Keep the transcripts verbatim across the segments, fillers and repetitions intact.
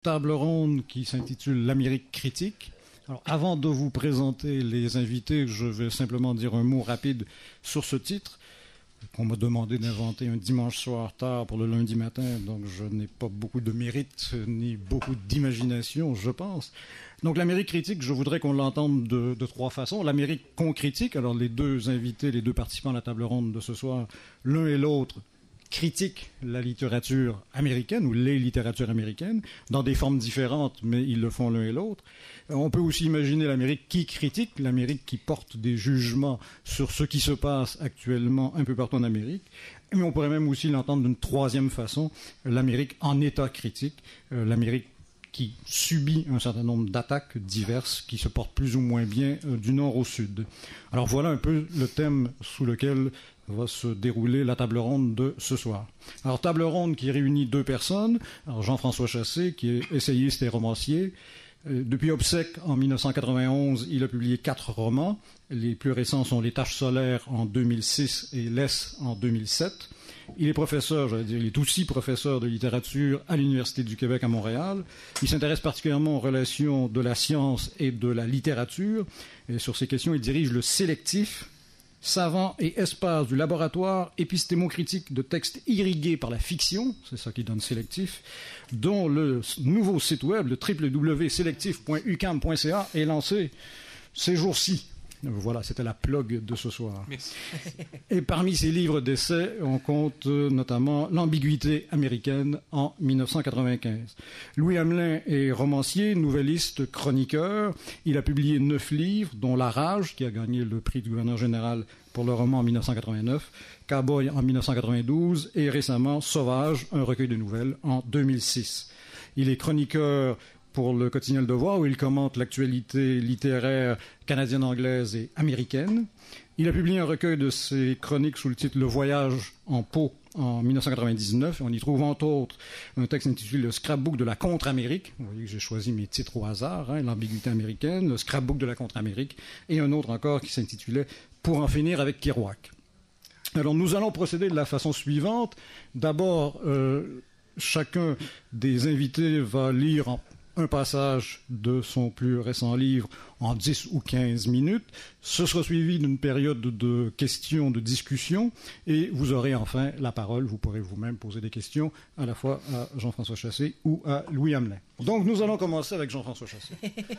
table ronde qui s'intitule l'Amérique critique. Alors, avant de vous présenter les invités, je vais simplement dire un mot rapide sur ce titre qu'on m'a demandé d'inventer un dimanche soir tard pour le lundi matin, donc je n'ai pas beaucoup de mérite ni beaucoup d'imagination, je pense. Donc l'Amérique critique, je voudrais qu'on l'entende de, de trois façons. L'Amérique qu'on critique, alors les deux invités, les deux participants à la table ronde de ce soir, l'un et l'autre critiquent la littérature américaine ou les littératures américaines dans des formes différentes, mais ils le font l'un et l'autre. On peut aussi imaginer l'Amérique qui critique, l'Amérique qui porte des jugements sur ce qui se passe actuellement un peu partout en Amérique. Mais on pourrait même aussi l'entendre d'une troisième façon, l'Amérique en état critique, euh, l'Amérique qui subit un certain nombre d'attaques diverses qui se portent plus ou moins bien euh, du nord au sud. Alors voilà un peu le thème sous lequel va se dérouler la table ronde de ce soir. Alors, table ronde qui réunit deux personnes. Alors, Jean-François Chassé, qui est essayiste et romancier. Euh, depuis Obsèques, en mille neuf cent quatre-vingt-onze, il a publié quatre romans. Les plus récents sont Les Taches solaires en deux mille six et L'Est en deux mille sept. Il est professeur, j'allais dire, il est aussi professeur de littérature à l'Université du Québec à Montréal. Il s'intéresse particulièrement aux relations de la science et de la littérature. Et sur ces questions, il dirige le Sélectif, savant et espace du laboratoire épistémocritique de textes irrigués par la fiction, c'est ça qui donne Sélectif, dont le nouveau site web, le w w w point sélectif point u q a m point c a, est lancé ces jours-ci. Voilà, c'était la plug de ce soir. Merci. Et parmi ces livres d'essais, on compte notamment L'ambiguïté américaine en mille neuf cent quatre-vingt-quinze. Louis Hamelin est romancier, nouvelliste, chroniqueur. Il a publié neuf livres, dont La Rage, qui a gagné le prix du gouverneur général pour le roman en mille neuf cent quatre-vingt-neuf, Cowboy en mille neuf cent quatre-vingt-douze et récemment Sauvage, un recueil de nouvelles en deux mille six. Il est chroniqueur pour le quotidien Le Devoir, où il commente l'actualité littéraire canadienne, anglaise et américaine. Il a publié un recueil de ses chroniques sous le titre « Le voyage en Pau » en mille neuf cent quatre-vingt-dix-neuf. On y trouve entre autres un texte intitulé « Le scrapbook de la contre-Amérique ». Vous voyez que j'ai choisi mes titres au hasard, hein, l'ambiguïté américaine, le scrapbook de la contre-Amérique, et un autre encore qui s'intitulait « Pour en finir avec Kerouac ». Alors nous allons procéder de la façon suivante. D'abord, euh, chacun des invités va lire en un passage de son plus récent livre en dix ou quinze minutes. Ce sera suivi d'une période de questions, de discussion, et vous aurez enfin la parole. Vous pourrez vous-même poser des questions à la fois à Jean-François Chassé ou à Louis Hamelin. Donc, nous allons commencer avec Jean-François Chassé.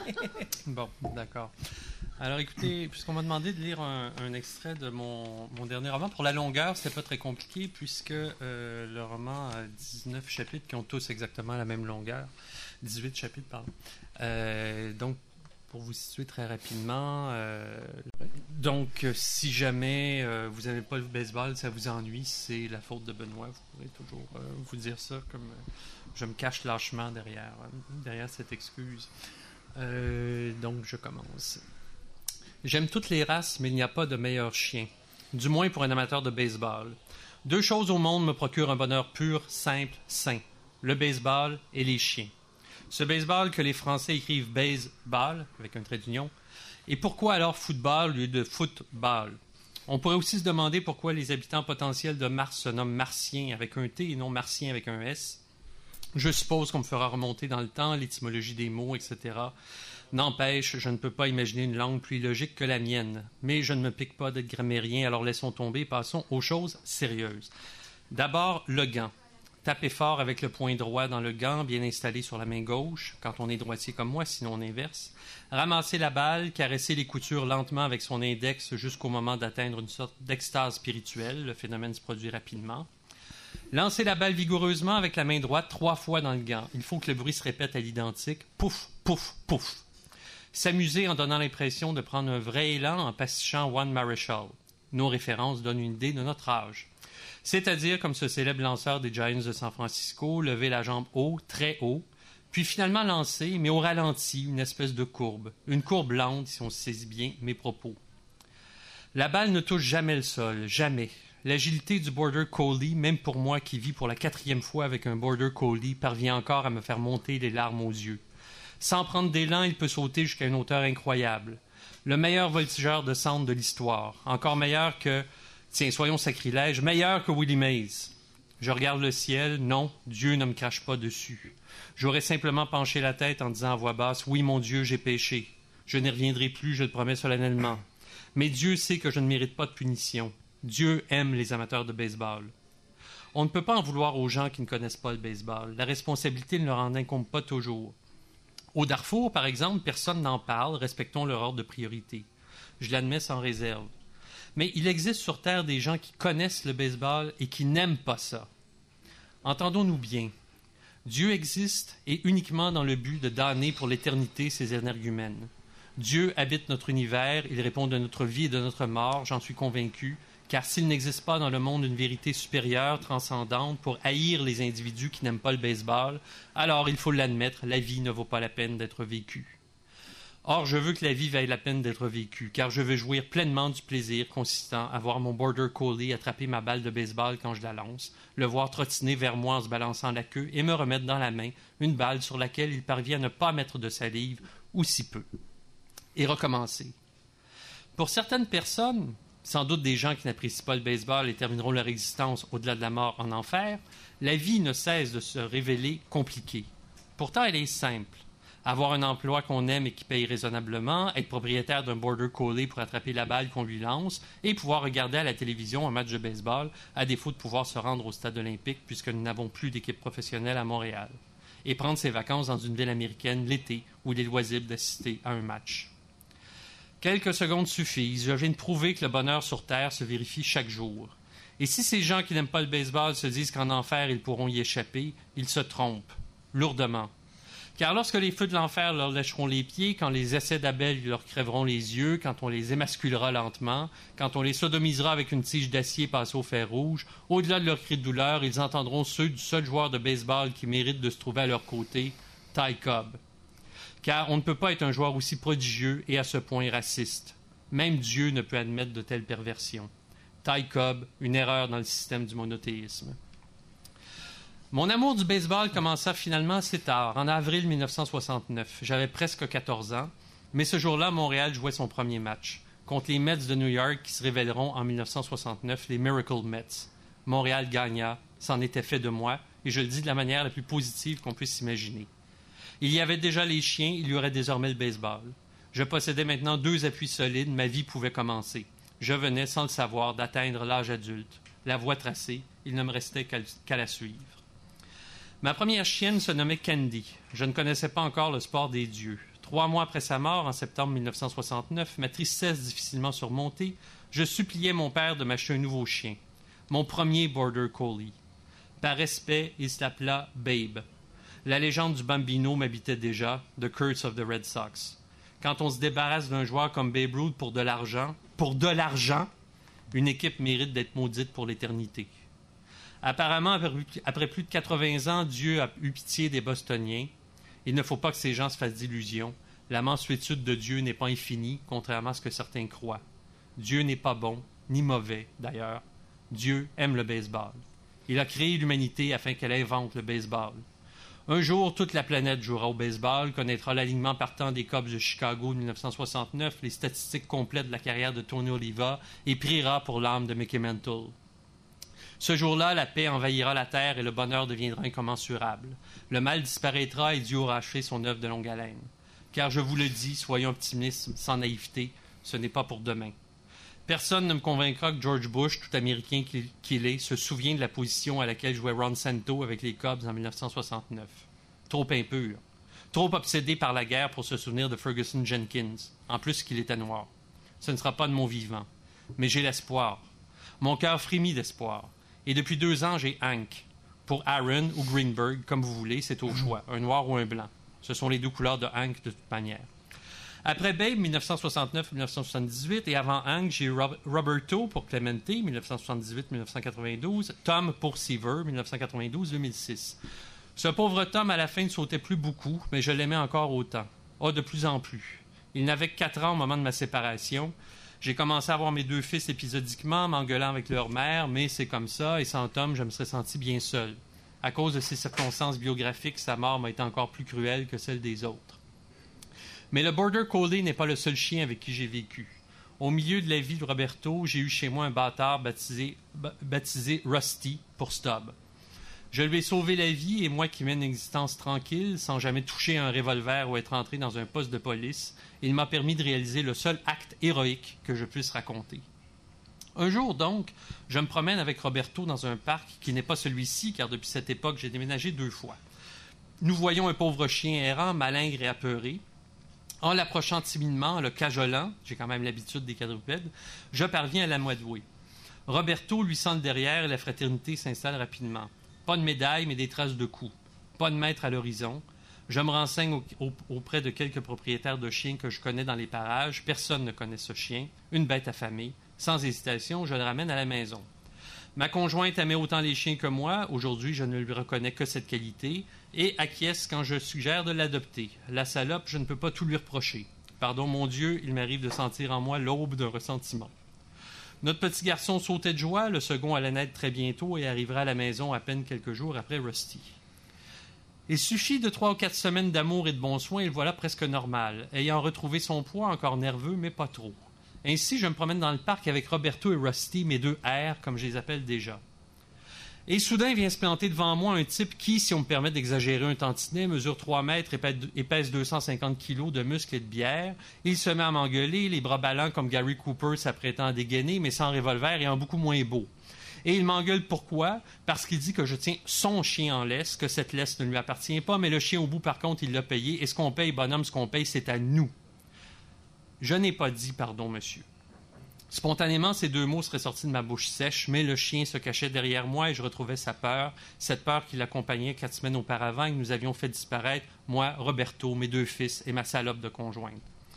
Bon, d'accord. Alors, écoutez, puisqu'on m'a demandé de lire un, un extrait de mon, mon dernier roman, pour la longueur, c'était pas très compliqué, puisque euh, le roman a dix-neuf chapitres qui ont tous exactement la même longueur. dix-huit chapitres, pardon. Euh, donc, pour vous situer très rapidement, euh, donc, si jamais euh, vous n'aimez pas le baseball, ça vous ennuie, c'est la faute de Benoît. Vous pourrez toujours euh, vous dire ça, comme euh, je me cache lâchement derrière, euh, derrière cette excuse. Euh, donc, je commence. J'aime toutes les races, mais il n'y a pas de meilleur chien. Du moins pour un amateur de baseball. Deux choses au monde me procurent un bonheur pur, simple, sain. Le baseball et les chiens. Ce baseball que les Français écrivent baseball, avec un trait d'union. Et pourquoi alors football au lieu de football? On pourrait aussi se demander pourquoi les habitants potentiels de Mars se nomment martiens avec un T et non martien avec un S. Je suppose qu'on me fera remonter dans le temps l'étymologie des mots, et cetera. N'empêche, je ne peux pas imaginer une langue plus logique que la mienne. Mais je ne me pique pas d'être grammairien, alors laissons tomber, passons aux choses sérieuses. D'abord, le gant. Taper fort avec le poing droit dans le gant, bien installé sur la main gauche, quand on est droitier comme moi, sinon on inverse. Ramasser la balle, caresser les coutures lentement avec son index jusqu'au moment d'atteindre une sorte d'extase spirituelle. Le phénomène se produit rapidement. Lancer la balle vigoureusement avec la main droite trois fois dans le gant. Il faut que le bruit se répète à l'identique. Pouf, pouf, pouf. S'amuser en donnant l'impression de prendre un vrai élan en pastichant One Marshall. Nos références donnent une idée de notre âge. C'est-à-dire, comme ce célèbre lanceur des Giants de San Francisco, lever la jambe haut, très haut, puis finalement lancer, mais au ralenti, une espèce de courbe. Une courbe lente, si on saisit bien mes propos. La balle ne touche jamais le sol, jamais. L'agilité du Border Collie, même pour moi qui vis pour la quatrième fois avec un Border Collie, parvient encore à me faire monter les larmes aux yeux. Sans prendre d'élan, il peut sauter jusqu'à une hauteur incroyable. Le meilleur voltigeur de centre de l'histoire. Encore meilleur que... Tiens, soyons sacrilèges, meilleur que Willie Mays. Je regarde le ciel. Non, Dieu ne me crache pas dessus. J'aurais simplement penché la tête en disant à voix basse « Oui, mon Dieu, j'ai péché. Je n'y reviendrai plus, je le promets solennellement. Mais Dieu sait que je ne mérite pas de punition. Dieu aime les amateurs de baseball. » On ne peut pas en vouloir aux gens qui ne connaissent pas le baseball. La responsabilité ne leur en incombe pas toujours. Au Darfour, par exemple, personne n'en parle, respectons leur ordre de priorité. Je l'admets sans réserve. Mais il existe sur Terre des gens qui connaissent le baseball et qui n'aiment pas ça. Entendons-nous bien. Dieu existe et uniquement dans le but de damner pour l'éternité ses énergumènes. Dieu habite notre univers, il répond de notre vie et de notre mort, j'en suis convaincu, car s'il n'existe pas dans le monde une vérité supérieure, transcendante, pour haïr les individus qui n'aiment pas le baseball, alors il faut l'admettre, la vie ne vaut pas la peine d'être vécue. Or, je veux que la vie vaille la peine d'être vécue, car je veux jouir pleinement du plaisir consistant à voir mon border collie attraper ma balle de baseball quand je la lance, le voir trottiner vers moi en se balançant la queue et me remettre dans la main une balle sur laquelle il parvient à ne pas mettre de salive, ou si peu. Et recommencer. Pour certaines personnes, sans doute des gens qui n'apprécient pas le baseball et termineront leur existence au-delà de la mort en enfer, la vie ne cesse de se révéler compliquée. Pourtant, elle est simple. Avoir un emploi qu'on aime et qui paye raisonnablement, être propriétaire d'un border collie pour attraper la balle qu'on lui lance et pouvoir regarder à la télévision un match de baseball à défaut de pouvoir se rendre au stade olympique puisque nous n'avons plus d'équipe professionnelle à Montréal. Et prendre ses vacances dans une ville américaine l'été où il est loisible d'assister à un match. Quelques secondes suffisent. Je viens de prouver que le bonheur sur Terre se vérifie chaque jour. Et si ces gens qui n'aiment pas le baseball se disent qu'en enfer ils pourront y échapper, ils se trompent. Lourdement. Car lorsque les feux de l'enfer leur lécheront les pieds, quand les essais d'Abel leur crèveront les yeux, quand on les émasculera lentement, quand on les sodomisera avec une tige d'acier passée au fer rouge, au-delà de leurs cris de douleur, ils entendront ceux du seul joueur de baseball qui mérite de se trouver à leur côté, Ty Cobb. Car on ne peut pas être un joueur aussi prodigieux et à ce point raciste. Même Dieu ne peut admettre de telles perversions. Ty Cobb, une erreur dans le système du monothéisme. Mon amour du baseball commença finalement assez tard, en avril mille neuf cent soixante-neuf. J'avais presque quatorze ans, mais ce jour-là, Montréal jouait son premier match, contre les Mets de New York qui se révéleront en mille neuf cent soixante-neuf, les Miracle Mets. Montréal gagna, c'en était fait de moi, et je le dis de la manière la plus positive qu'on puisse s'imaginer. Il y avait déjà les chiens, il y aurait désormais le baseball. Je possédais maintenant deux appuis solides, ma vie pouvait commencer. Je venais, sans le savoir, d'atteindre l'âge adulte. La voie tracée, il ne me restait qu'à, qu'à la suivre. Ma première chienne se nommait Candy. Je ne connaissais pas encore le sport des dieux. Trois mois après sa mort, en septembre mille neuf cent soixante-neuf, ma tristesse difficilement surmontée, je suppliais mon père de m'acheter un nouveau chien. Mon premier border collie. Par respect, il s'appela Babe. La légende du Bambino m'habitait déjà, The Curse of the Red Sox. Quand on se débarrasse d'un joueur comme Babe Ruth pour de l'argent, pour de l'argent, une équipe mérite d'être maudite pour l'éternité. Apparemment, après plus de quatre-vingts ans, Dieu a eu pitié des Bostoniens. Il ne faut pas que ces gens se fassent d'illusions. La mansuétude de Dieu n'est pas infinie, contrairement à ce que certains croient. Dieu n'est pas bon, ni mauvais, d'ailleurs. Dieu aime le baseball. Il a créé l'humanité afin qu'elle invente le baseball. Un jour, toute la planète jouera au baseball, connaîtra l'alignement partant des Cubs de Chicago de mille neuf cent soixante-neuf, les statistiques complètes de la carrière de Tony Oliva et priera pour l'âme de Mickey Mantle. Ce jour-là, la paix envahira la terre et le bonheur deviendra incommensurable. Le mal disparaîtra et Dieu aura achevé son œuvre de longue haleine. Car je vous le dis, soyons optimistes, sans naïveté, ce n'est pas pour demain. Personne ne me convaincra que George Bush, tout Américain qu'il est, se souvient de la position à laquelle jouait Ron Santo avec les Cubs en mille neuf cent soixante-neuf. Trop impur. Trop obsédé par la guerre pour se souvenir de Ferguson Jenkins, en plus qu'il était noir. Ce ne sera pas de mon vivant. Mais j'ai l'espoir. Mon cœur frémit d'espoir. Et depuis deux ans, j'ai Hank. Pour Aaron ou Greenberg, comme vous voulez, c'est au choix, un noir ou un blanc. Ce sont les deux couleurs de Hank de toute manière. Après Babe, mille neuf cent soixante-neuf à mille neuf cent soixante-dix-huit, et avant Hank, j'ai eu Roberto pour Clemente, mille neuf cent soixante-dix-huit à mille neuf cent quatre-vingt-douze, Tom pour Seaver, mille neuf cent quatre-vingt-douze à deux mille six. Ce pauvre Tom, à la fin, ne sautait plus beaucoup, mais je l'aimais encore autant. Ah, de plus en plus. Il n'avait que quatre ans au moment de ma séparation. J'ai commencé à voir mes deux fils épisodiquement, m'engueulant avec leur mère, mais c'est comme ça, et sans Tom, je me serais senti bien seul. À cause de ses circonstances biographiques, sa mort m'a été encore plus cruelle que celle des autres. Mais le Border Collie n'est pas le seul chien avec qui j'ai vécu. Au milieu de la vie de Roberto, j'ai eu chez moi un bâtard baptisé, b- baptisé Rusty pour Stubb. Je lui ai sauvé la vie et moi qui mène une existence tranquille, sans jamais toucher un revolver ou être entré dans un poste de police, il m'a permis de réaliser le seul acte héroïque que je puisse raconter. Un jour donc, je me promène avec Roberto dans un parc qui n'est pas celui-ci, car depuis cette époque, j'ai déménagé deux fois. Nous voyons un pauvre chien errant, malingre et apeuré. En l'approchant timidement, en le cajolant, j'ai quand même l'habitude des quadrupèdes, je parviens à l'amadouer. Roberto lui sent le derrière et la fraternité s'installe rapidement. Pas de médaille, mais des traces de coups. Pas de maître à l'horizon. Je me renseigne au, au, auprès de quelques propriétaires de chiens que je connais dans les parages. Personne ne connaît ce chien. Une bête affamée. Sans hésitation, je le ramène à la maison. Ma conjointe aimait autant les chiens que moi. Aujourd'hui, je ne lui reconnais que cette qualité et acquiesce quand je suggère de l'adopter. La salope, je ne peux pas tout lui reprocher. Pardon, mon Dieu, il m'arrive de sentir en moi l'aube d'un ressentiment. Notre petit garçon sautait de joie. Le second allait naître très bientôt et arrivera à la maison à peine quelques jours après Rusty. Il suffit de trois ou quatre semaines d'amour et de bons soins et le voilà presque normal, ayant retrouvé son poids, encore nerveux, mais pas trop. Ainsi, je me promène dans le parc avec Roberto et Rusty, mes deux R, comme je les appelle déjà. Et soudain vient se planter devant moi un type qui, si on me permet d'exagérer un tantinet, mesure trois mètres et pèse deux cent cinquante kilos de muscles et de bière. Il se met à m'engueuler, les bras ballants comme Gary Cooper s'apprêtant à dégainer, mais sans revolver et en beaucoup moins beau. Et il m'engueule pourquoi? Parce qu'il dit que je tiens son chien en laisse, que cette laisse ne lui appartient pas, mais le chien au bout, par contre, il l'a payé, et ce qu'on paye, bonhomme, ce qu'on paye, c'est à nous. Je n'ai pas dit pardon, monsieur. Spontanément, ces deux mots seraient sortis de ma bouche sèche, mais le chien se cachait derrière moi et je retrouvais sa peur, cette peur qui l'accompagnait quatre semaines auparavant et que nous avions fait disparaître, moi, Roberto, mes deux fils et ma salope de conjointe.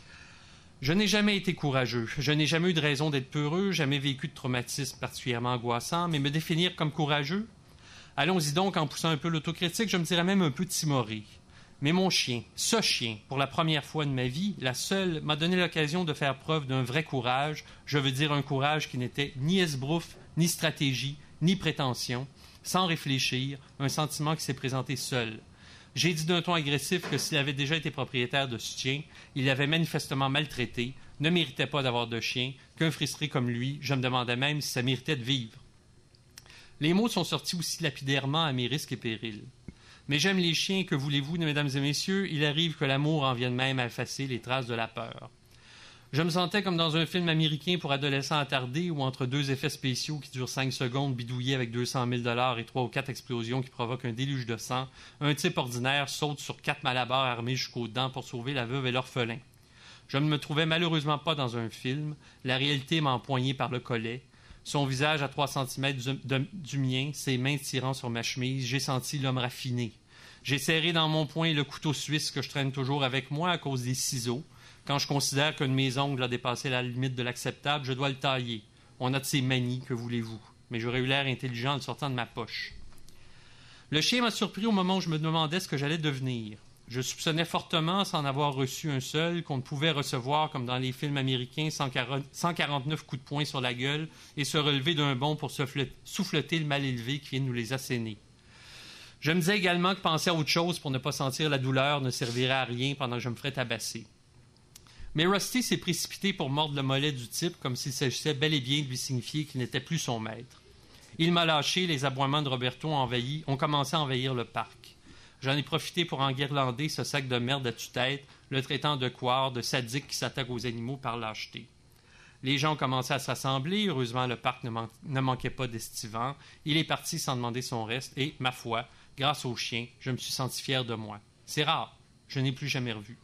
Je n'ai jamais été courageux. Je n'ai jamais eu de raison d'être peureux, jamais vécu de traumatisme particulièrement angoissant, mais me définir comme courageux? Allons-y donc, en poussant un peu l'autocritique, je me dirais même un peu timoré. Mais mon chien, ce chien, pour la première fois de ma vie, la seule, m'a donné l'occasion de faire preuve d'un vrai courage. Je veux dire un courage qui n'était ni esbrouffe, ni stratégie, ni prétention, sans réfléchir, un sentiment qui s'est présenté seul. J'ai dit d'un ton agressif que s'il avait déjà été propriétaire de ce chien, il l'avait manifestement maltraité, ne méritait pas d'avoir de chien, qu'un frustré comme lui, je me demandais même si ça méritait de vivre. Les mots sont sortis aussi lapidairement à mes risques et périls. Mais j'aime les chiens, que voulez-vous, mesdames et messieurs, il arrive que l'amour en vienne même à effacer les traces de la peur. Je me sentais comme dans un film américain pour adolescents attardés où entre deux effets spéciaux qui durent cinq secondes bidouillés avec deux cent mille dollars et trois ou quatre explosions qui provoquent un déluge de sang, un type ordinaire saute sur quatre malabars armés jusqu'aux dents pour sauver la veuve et l'orphelin. Je ne me trouvais malheureusement pas dans un film. La réalité m'a empoigné par le collet. Son visage à trois centimètres du, de, du mien, ses mains tirant sur ma chemise, j'ai senti l'homme raffiné. J'ai serré dans mon poing le couteau suisse que je traîne toujours avec moi à cause des ciseaux. Quand je considère qu'un de mes ongles a dépassé la limite de l'acceptable, je dois le tailler. On a de ces manies, que voulez-vous. Mais j'aurais eu l'air intelligent en le sortant de ma poche. Le chien m'a surpris au moment où je me demandais ce que j'allais devenir. Je soupçonnais fortement, sans en avoir reçu un seul, qu'on ne pouvait recevoir, comme dans les films américains, cent quarante-neuf coups de poing sur la gueule et se relever d'un bond pour souffleter le mal élevé qui vient de nous les asséner. Je me disais également que penser à autre chose pour ne pas sentir la douleur ne servirait à rien pendant que je me ferais tabasser. Mais Rusty s'est précipité pour mordre le mollet du type comme s'il s'agissait bel et bien de lui signifier qu'il n'était plus son maître. Il m'a lâché, les aboiements de Roberto ont, envahi, ont commencé à envahir le parc. J'en ai profité pour enguirlander ce sac de merde à tue-tête, le traitant de couard, de sadique qui s'attaque aux animaux par lâcheté. Les gens ont commencé à s'assembler. Heureusement, le parc ne, man- ne manquait pas d'estivants. Il est parti sans demander son reste et, ma foi, grâce au chien, je me suis senti fier de moi. C'est rare. Je n'ai plus jamais revu.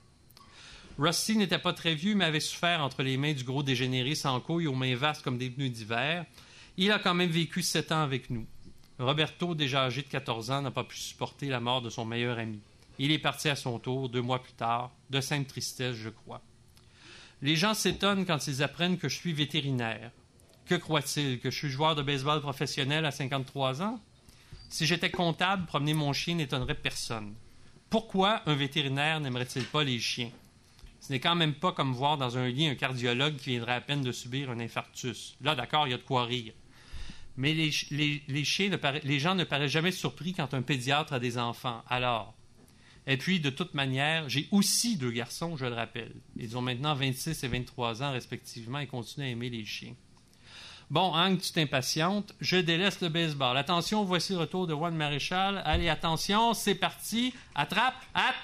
Rusty n'était pas très vieux, mais avait souffert entre les mains du gros dégénéré sans couilles aux mains vastes comme des pneus d'hiver. Il a quand même vécu sept ans avec nous. Roberto, déjà âgé de quatorze ans, n'a pas pu supporter la mort de son meilleur ami. Il est parti à son tour, deux mois plus tard, de simple tristesse, je crois. Les gens s'étonnent quand ils apprennent que je suis vétérinaire. Que croient-ils? Que je suis joueur de baseball professionnel à cinquante-trois ans? Si j'étais comptable, promener mon chien n'étonnerait personne. Pourquoi un vétérinaire n'aimerait-il pas les chiens? Ce n'est quand même pas comme voir dans un lit un cardiologue qui viendrait à peine de subir un infarctus. Là, d'accord, il y a de quoi rire. Mais les, les, les, chiens ne para... les gens ne paraissent jamais surpris quand un pédiatre a des enfants. Alors, et puis, de toute manière, j'ai aussi deux garçons, je le rappelle. Ils ont maintenant vingt-six et vingt-trois ans respectivement et continuent à aimer les chiens. Bon, Hank, tu t'impatientes. Je délaisse le baseball. Attention, voici le retour de Juan Maréchal. Allez, attention, c'est parti. Attrape, hâte.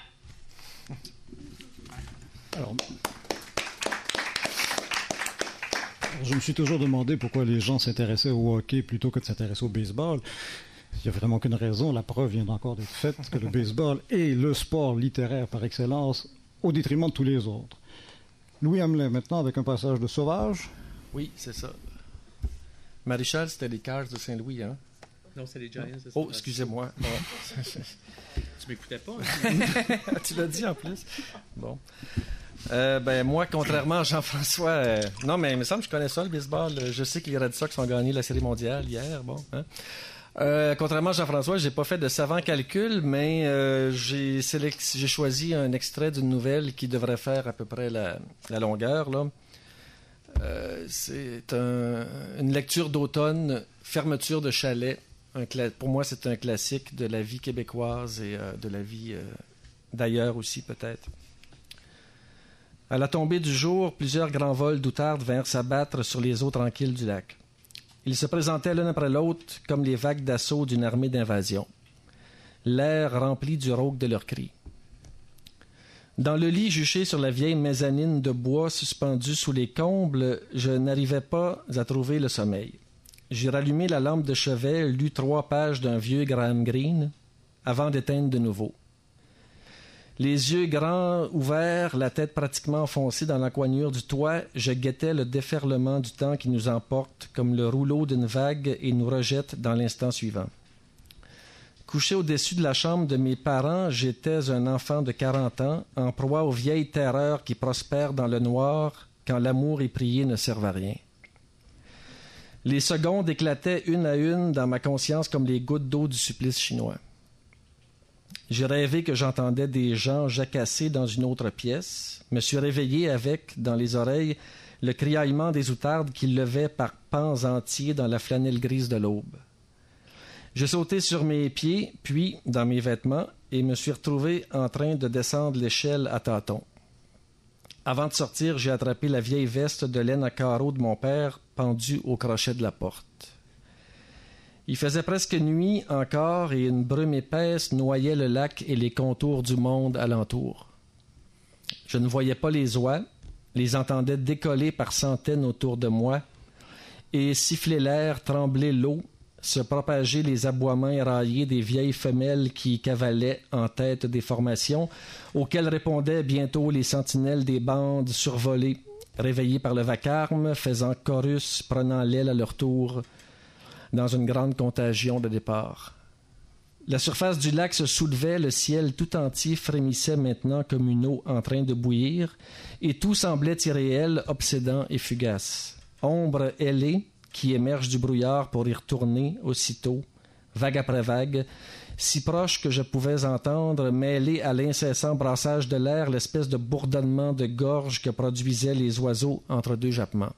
Alors, je me suis toujours demandé pourquoi les gens s'intéressaient au hockey plutôt que de s'intéresser au baseball. Il n'y a vraiment qu'une raison. La preuve vient encore d'être faite que le baseball est le sport littéraire par excellence au détriment de tous les autres. Louis Hamelin, maintenant, avec un passage de Sauvage. Oui, c'est ça. Maréchal, c'était les Cars de Saint-Louis, hein? Non, c'est les Giants. C'est oh, excusez-moi. Tu m'écoutais pas? Hein? Tu l'as dit en plus. Bon. Euh, ben moi, contrairement à Jean-François, euh, non, mais il me semble que je connais ça, le baseball. Je sais que les Red Sox ont gagné la Série mondiale hier. Bon, hein? Euh, contrairement à Jean-François, j'ai pas fait de savants calculs, mais euh, j'ai, sélec- j'ai choisi un extrait d'une nouvelle qui devrait faire à peu près la, la longueur. Là. Euh, c'est un, une lecture d'automne, fermeture de chalet. Un cla- pour moi, c'est un classique de la vie québécoise et euh, de la vie euh, d'ailleurs aussi, peut-être. À la tombée du jour, plusieurs grands vols d'outardes vinrent s'abattre sur les eaux tranquilles du lac. Ils se présentaient l'un après l'autre comme les vagues d'assaut d'une armée d'invasion. L'air rempli du rauque de leurs cris. Dans le lit juché sur la vieille mezzanine de bois suspendue sous les combles, je n'arrivais pas à trouver le sommeil. J'ai rallumé la lampe de chevet, lu trois pages d'un vieux Graham Greene, avant d'éteindre de nouveau. Les yeux grands ouverts, la tête pratiquement enfoncée dans l'encoignure du toit, je guettais le déferlement du temps qui nous emporte comme le rouleau d'une vague et nous rejette dans l'instant suivant. Couché au-dessus de la chambre de mes parents, j'étais un enfant de quarante ans, en proie aux vieilles terreurs qui prospèrent dans le noir quand l'amour et prier ne servent à rien. Les secondes éclataient une à une dans ma conscience comme les gouttes d'eau du supplice chinois. J'ai rêvé que j'entendais des gens jacasser dans une autre pièce. Me suis réveillé avec, dans les oreilles, le criaillement des outardes qui levaient par pans entiers dans la flanelle grise de l'aube. J'ai sauté sur mes pieds, puis dans mes vêtements, et me suis retrouvé en train de descendre l'échelle à tâtons. Avant de sortir, j'ai attrapé la vieille veste de laine à carreaux de mon père, pendue au crochet de la porte. Il faisait presque nuit encore et une brume épaisse noyait le lac et les contours du monde alentour. Je ne voyais pas les oies, les entendais décoller par centaines autour de moi et siffler l'air, trembler l'eau, se propager les aboiements éraillés des vieilles femelles qui cavalaient en tête des formations, auxquelles répondaient bientôt les sentinelles des bandes survolées, réveillées par le vacarme, faisant chorus, prenant l'aile à leur tour, dans une grande contagion de départ. La surface du lac se soulevait, le ciel tout entier frémissait maintenant comme une eau en train de bouillir, et tout semblait irréel, obsédant et fugace. Ombre ailée qui émerge du brouillard pour y retourner aussitôt, vague après vague, si proche que je pouvais entendre, mêlé à l'incessant brassage de l'air, l'espèce de bourdonnement de gorge que produisaient les oiseaux entre deux jappements.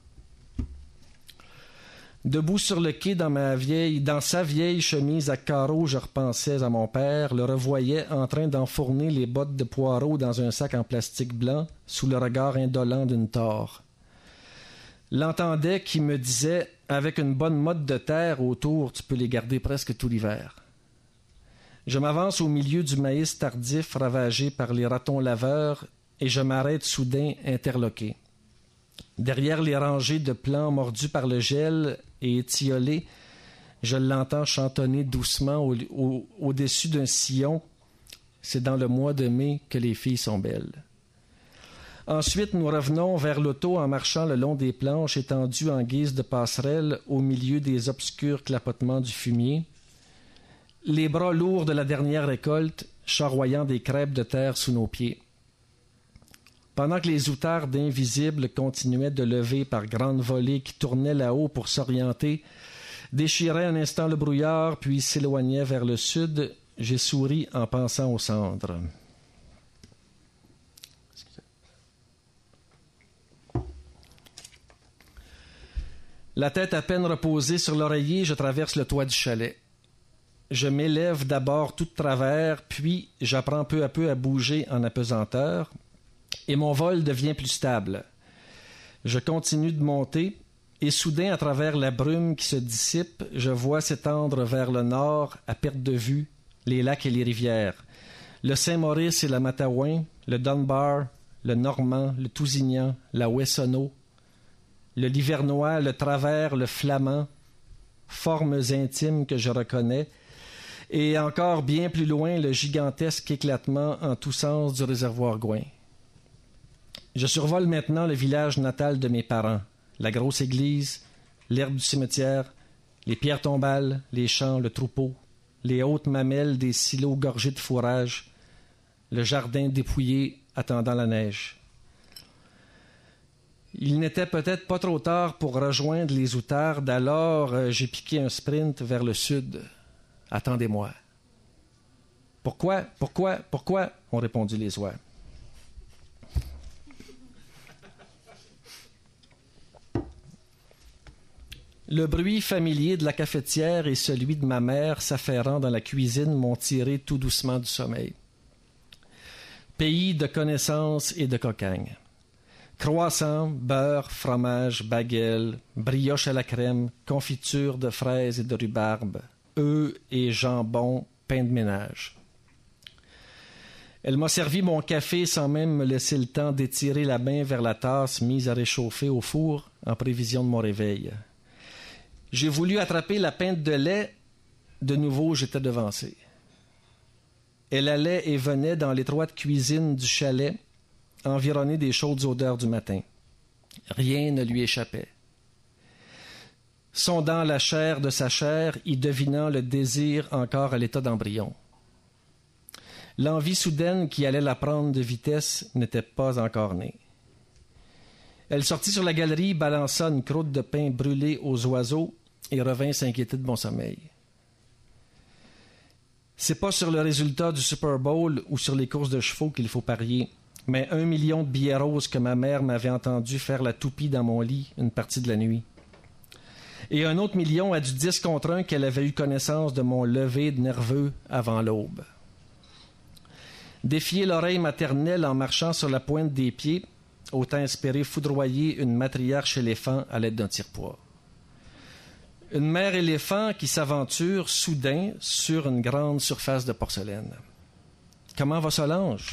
Debout sur le quai dans ma vieille, dans sa vieille chemise à carreaux, je repensais à mon père, le revoyais en train d'enfourner les bottes de poireaux dans un sac en plastique blanc, sous le regard indolent d'une tore. L'entendais qui me disait, avec une bonne motte de terre autour, tu peux les garder presque tout l'hiver. Je m'avance au milieu du maïs tardif ravagé par les ratons laveurs et je m'arrête soudain interloqué. Derrière les rangées de plants mordus par le gel et étiolés, je l'entends chantonner doucement au, au, au-dessus d'un sillon. C'est dans le mois de mai que les filles sont belles. Ensuite, nous revenons vers l'auto en marchant le long des planches étendues en guise de passerelle au milieu des obscurs clapotements du fumier, les bras lourds de la dernière récolte, charroyant des crêpes de terre sous nos pieds. Pendant que les outardes invisibles continuaient de lever par grandes volées qui tournaient là-haut pour s'orienter, déchiraient un instant le brouillard, puis s'éloignaient vers le sud, j'ai souri en pensant aux cendres. La tête à peine reposée sur l'oreiller, je traverse le toit du chalet. Je m'élève d'abord tout de travers, puis j'apprends peu à peu à bouger en apesanteur, et mon vol devient plus stable. Je continue de monter, Et soudain, à travers la brume qui se dissipe, je vois s'étendre vers le nord, à perte de vue, les lacs et les rivières. Le Saint-Maurice et la Matawan, le Dunbar, le Normand, le Tousignan, la Wessonneau, le Livernois, le Travers, le Flamand, formes intimes que je reconnais, et encore bien plus loin, le gigantesque éclatement en tous sens du réservoir Gouin. Je survole maintenant le village natal de mes parents, la grosse église, l'herbe du cimetière, les pierres tombales, les champs, le troupeau, les hautes mamelles des silos gorgés de fourrage, le jardin dépouillé attendant la neige. Il n'était peut-être pas trop tard pour rejoindre les outardes, alors euh, j'ai piqué un sprint vers le sud. Attendez-moi. Pourquoi, pourquoi, pourquoi ont répondu les oies. Le bruit familier de la cafetière et celui de ma mère s'affairant dans la cuisine m'ont tiré tout doucement du sommeil. Pays de connaissances et de cocagne. Croissants, beurre, fromage, baguettes, brioche à la crème, confiture de fraises et de rhubarbe, œufs et jambon, pain de ménage. Elle m'a servi mon café sans même me laisser le temps d'étirer la main vers la tasse mise à réchauffer au four en prévision de mon réveil. J'ai voulu attraper la pinte de lait. De nouveau, j'étais devancé. Elle allait et venait dans l'étroite cuisine du chalet, environnée des chaudes odeurs du matin. Rien ne lui échappait. Sondant la chair de sa chair, y devinant le désir encore à l'état d'embryon. L'envie soudaine qui allait la prendre de vitesse n'était pas encore née. Elle sortit sur la galerie, balança une croûte de pain brûlée aux oiseaux et revint s'inquiéter de mon sommeil. C'est pas sur le résultat du Super Bowl ou sur les courses de chevaux qu'il faut parier, mais un million de billets roses que ma mère m'avait entendu faire la toupie dans mon lit une partie de la nuit. Et un autre million à du dix contre un qu'elle avait eu connaissance de mon lever de nerveux avant l'aube. Défier l'oreille maternelle en marchant sur la pointe des pieds, autant espérer foudroyer une matriarche éléphant à l'aide d'un tire-poids. Une mère éléphant qui s'aventure soudain sur une grande surface de porcelaine. Comment va Solange?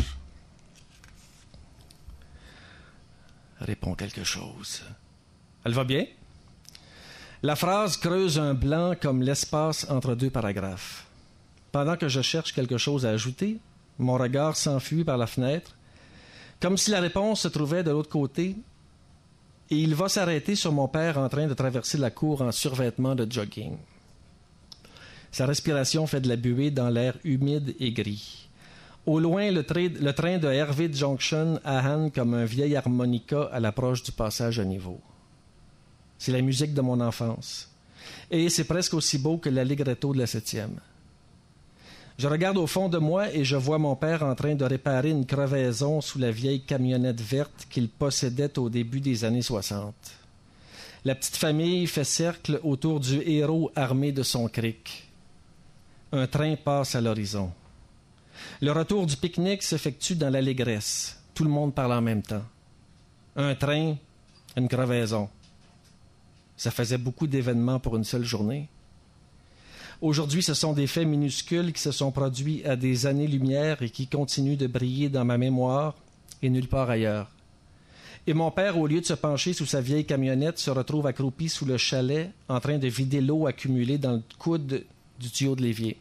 Réponds quelque chose. Elle va bien? La phrase creuse un blanc comme l'espace entre deux paragraphes. Pendant que je cherche quelque chose à ajouter, mon regard s'enfuit par la fenêtre, comme si la réponse se trouvait de l'autre côté, et il va s'arrêter sur mon père en train de traverser la cour en survêtement de jogging. Sa respiration fait de la buée dans l'air humide et gris. Au loin, le, tra- le train de Hervé Junction ahane comme un vieil harmonica à l'approche du passage à niveau. C'est la musique de mon enfance. Et c'est presque aussi beau que l'allegretto de la septième. Je regarde au fond de moi et je vois mon père en train de réparer une crevaison sous la vieille camionnette verte qu'il possédait au début des années soixante. La petite famille fait cercle autour du héros armé de son cric. Un train passe à l'horizon. Le retour du pique-nique s'effectue dans l'allégresse. Tout le monde parle en même temps. Un train, une crevaison. Ça faisait beaucoup d'événements pour une seule journée. Aujourd'hui, ce sont des faits minuscules qui se sont produits à des années-lumière et qui continuent de briller dans ma mémoire et nulle part ailleurs. Et mon père, au lieu de se pencher sous sa vieille camionnette, se retrouve accroupi sous le chalet en train de vider l'eau accumulée dans le coude du tuyau de l'évier.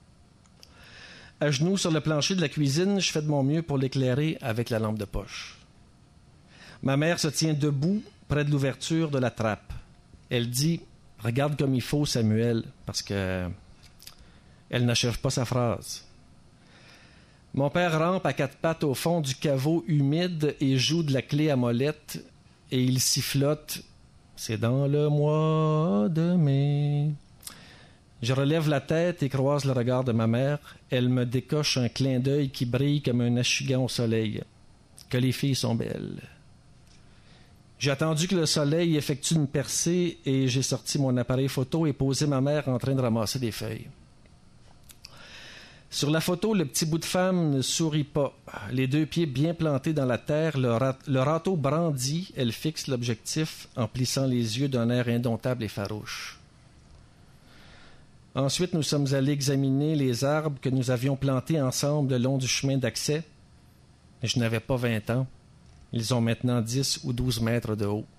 À genoux sur le plancher de la cuisine, je fais de mon mieux pour l'éclairer avec la lampe de poche. Ma mère se tient debout près de l'ouverture de la trappe. Elle dit « Regarde comme il faut, Samuel », parce que elle n'achève pas sa phrase. Mon père rampe à quatre pattes au fond du caveau humide et joue de la clé à molette, et il sifflote « C'est dans le mois de mai ». Je relève la tête et croise le regard de ma mère. Elle me décoche un clin d'œil qui brille comme un achigan au soleil. Que les filles sont belles. J'ai attendu que le soleil effectue une percée et j'ai sorti mon appareil photo et posé ma mère en train de ramasser des feuilles. Sur la photo, le petit bout de femme ne sourit pas. Les deux pieds bien plantés dans la terre, le, rat- le râteau brandi, elle fixe l'objectif en plissant les yeux d'un air indomptable et farouche. Ensuite, nous sommes allés examiner les arbres que nous avions plantés ensemble le long du chemin d'accès. Je n'avais pas vingt ans. Ils ont maintenant dix ou douze mètres de haut.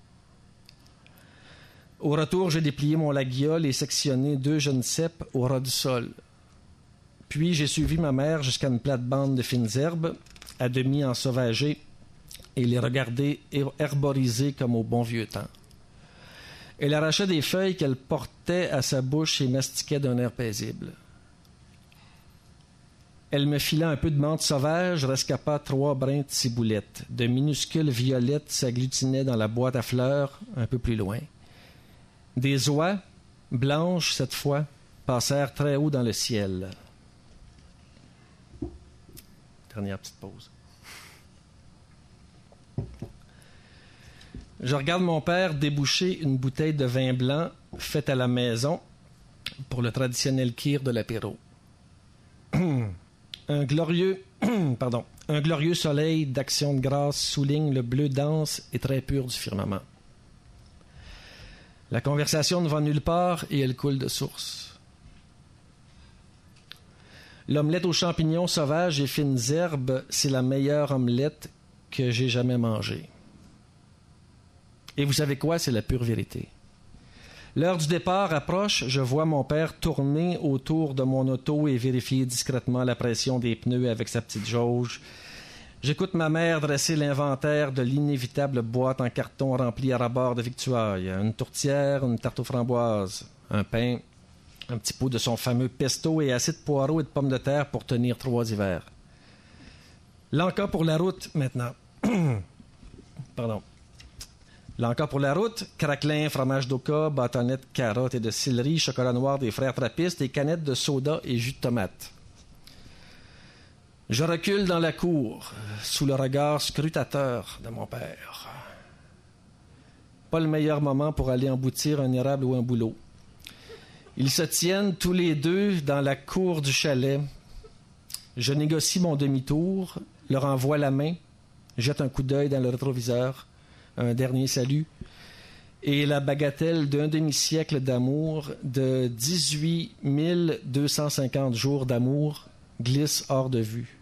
Au retour, j'ai déplié mon laguiole et sectionné deux jeunes cèpes au ras du sol. Puis j'ai suivi ma mère jusqu'à une plate-bande de fines herbes, à demi ensauvagées, et les regardé herboriser comme au bon vieux temps. Elle arrachait des feuilles qu'elle portait à sa bouche et mastiquait d'un air paisible. Elle me fila un peu de menthe sauvage, rescapa trois brins de ciboulette. De minuscules violettes s'agglutinaient dans la boîte à fleurs, un peu plus loin. Des oies, blanches cette fois, passèrent très haut dans le ciel. Dernière petite pause. Je regarde mon père déboucher une bouteille de vin blanc faite à la maison pour le traditionnel kir de l'apéro. Un glorieux, pardon, un glorieux soleil d'action de grâce souligne le bleu dense et très pur du firmament. La conversation ne va nulle part et elle coule de source. L'omelette aux champignons sauvages et fines herbes, c'est la meilleure omelette que j'ai jamais mangée. Et vous savez quoi? C'est la pure vérité. L'heure du départ approche, je vois mon père tourner autour de mon auto et vérifier discrètement la pression des pneus avec sa petite jauge. J'écoute ma mère dresser l'inventaire de l'inévitable boîte en carton remplie à ras-bord de victuailles. Une tourtière, une tarte aux framboises, un pain, un petit pot de son fameux pesto et assez de poireaux et de pommes de terre pour tenir trois hivers. L'enca pour la route, maintenant. Pardon. L'enca pour la route, craquelin, fromage d'oca, bâtonnette, carottes et de céleri, chocolat noir des frères trappistes et canettes de soda et jus de tomate. Je recule dans la cour, sous le regard scrutateur de mon père. Pas le meilleur moment pour aller emboutir un érable ou un bouleau. Ils se tiennent tous les deux dans la cour du chalet. Je négocie mon demi-tour, leur envoie la main, jette un coup d'œil dans le rétroviseur, un dernier salut, et la bagatelle d'un demi-siècle d'amour, de dix-huit mille deux cent cinquante jours d'amour, glisse hors de vue.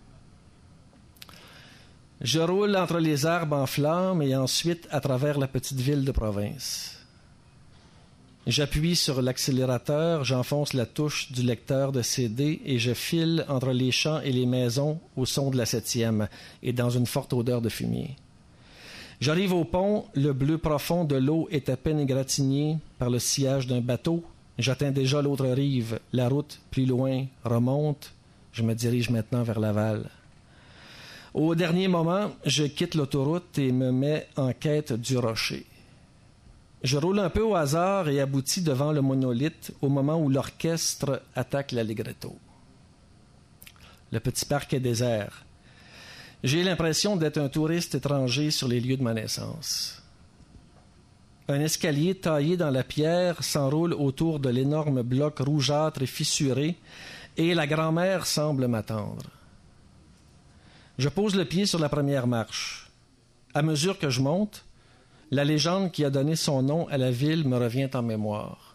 Je roule entre les arbres en flammes et ensuite à travers la petite ville de province. J'appuie sur l'accélérateur, j'enfonce la touche du lecteur de C D et je file entre les champs et les maisons au son de la septième et dans une forte odeur de fumier. J'arrive au pont, le bleu profond de l'eau est à peine égratigné par le sillage d'un bateau. J'atteins déjà l'autre rive, la route, plus loin, remonte. Je me dirige maintenant vers Laval. Au dernier moment, je quitte l'autoroute et me mets en quête du rocher. Je roule un peu au hasard et aboutis devant le monolithe au moment où l'orchestre attaque l'allegretto. Le petit parc est désert. J'ai l'impression d'être un touriste étranger sur les lieux de ma naissance. Un escalier taillé dans la pierre s'enroule autour de l'énorme bloc rougeâtre et fissuré, et la grand-mère semble m'attendre. Je pose le pied sur la première marche. À mesure que je monte, la légende qui a donné son nom à la ville me revient en mémoire.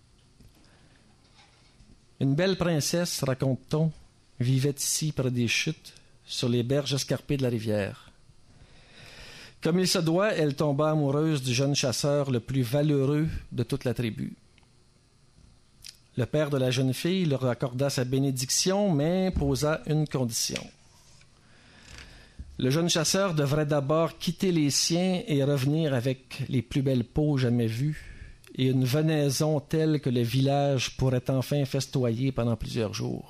Une belle princesse, raconte-t-on, vivait ici près des chutes, sur les berges escarpées de la rivière. Comme il se doit, elle tomba amoureuse du jeune chasseur le plus valeureux de toute la tribu. Le père de la jeune fille leur accorda sa bénédiction, mais posa une condition. Le jeune chasseur devrait d'abord quitter les siens et revenir avec les plus belles peaux jamais vues et une venaison telle que le village pourrait enfin festoyer pendant plusieurs jours.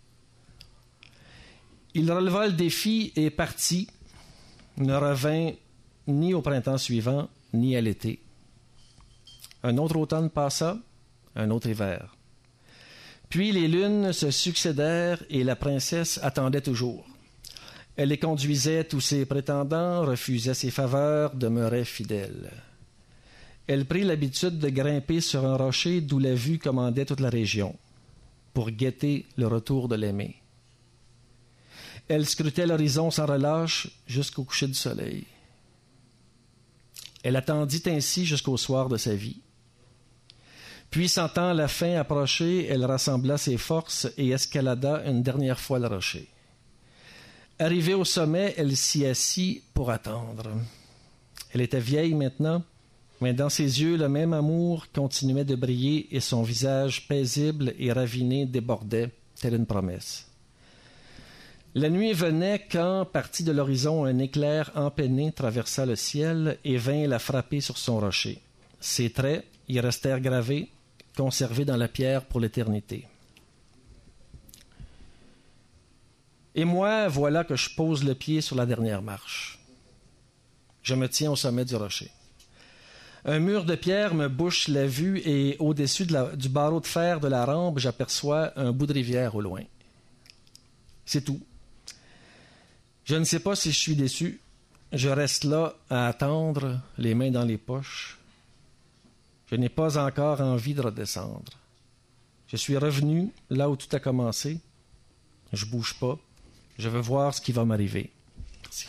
Il releva le défi et partit, ne revint ni au printemps suivant, ni à l'été. Un autre automne passa, un autre hiver. Puis les lunes se succédèrent et la princesse attendait toujours. Elle les conduisait tous ses prétendants, refusait ses faveurs, demeurait fidèle. Elle prit l'habitude de grimper sur un rocher d'où la vue commandait toute la région, pour guetter le retour de l'aimé. Elle scrutait l'horizon sans relâche jusqu'au coucher du soleil. Elle attendit ainsi jusqu'au soir de sa vie. Puis, sentant la fin approcher, elle rassembla ses forces et escalada une dernière fois le rocher. Arrivée au sommet, elle s'y assit pour attendre. Elle était vieille maintenant, mais dans ses yeux, le même amour continuait de briller et son visage paisible et raviné débordait, telle une promesse. La nuit venait quand, parti de l'horizon, un éclair empenné traversa le ciel et vint la frapper sur son rocher. Ses traits y restèrent gravés, conservés dans la pierre pour l'éternité. Et moi, voilà que je pose le pied sur la dernière marche. Je me tiens au sommet du rocher. Un mur de pierre me bouche la vue et au-dessus de la, du barreau de fer de la rampe, j'aperçois un bout de rivière au loin. C'est tout. Je ne sais pas si je suis déçu. Je reste là à attendre, les mains dans les poches. Je n'ai pas encore envie de redescendre. Je suis revenu là où tout a commencé. Je bouge pas. Je veux voir ce qui va m'arriver. Merci.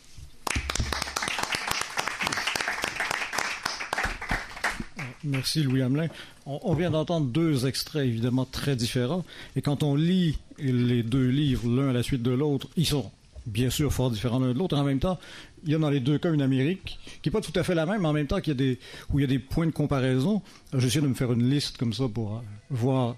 Merci Louis Hamelin. On, on vient d'entendre deux extraits évidemment très différents. Et quand on lit les deux livres l'un à la suite de l'autre, ils sont bien sûr fort différents l'un de l'autre. En même temps, il y a dans les deux cas une Amérique qui n'est pas tout à fait la même, mais en même temps qu'il y a des, où il y a des points de comparaison. J'essaie de me faire une liste comme ça pour voir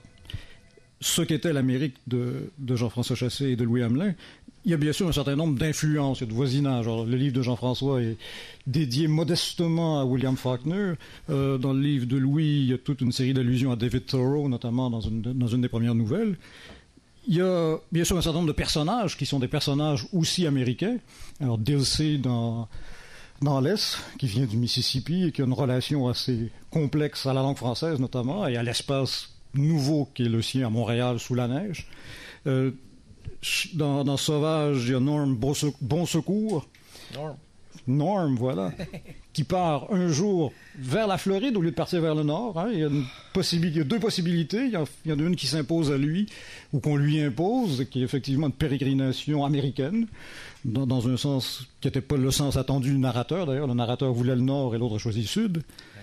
ce qu'était l'Amérique de, de Jean-François Chassé et de Louis Hamelin. Il y a bien sûr un certain nombre d'influences, il y a de voisinage. Alors, le livre de Jean-François est dédié modestement à William Faulkner. Euh, dans le livre de Louis, il y a toute une série d'allusions à David Thoreau, notamment dans une, dans une des premières nouvelles. Il y a bien sûr un certain nombre de personnages qui sont des personnages aussi américains. Alors, Dilsey dans, dans l'Est, qui vient du Mississippi et qui a une relation assez complexe à la langue française notamment, et à l'espace nouveau qui est le sien à Montréal sous la neige. Euh, dans, dans Sauvage, il y a Norm Bonsecours. Norm. Norm, voilà. Qui part un jour vers la Floride au lieu de partir vers le nord. Hein. Il, y a une possibilité, il y a deux possibilités. Il y, a, il y en a une qui s'impose à lui ou qu'on lui impose, qui est effectivement une pérégrination américaine, dans, dans un sens qui n'était pas le sens attendu du narrateur. D'ailleurs, le narrateur voulait le nord et l'autre a choisi le sud.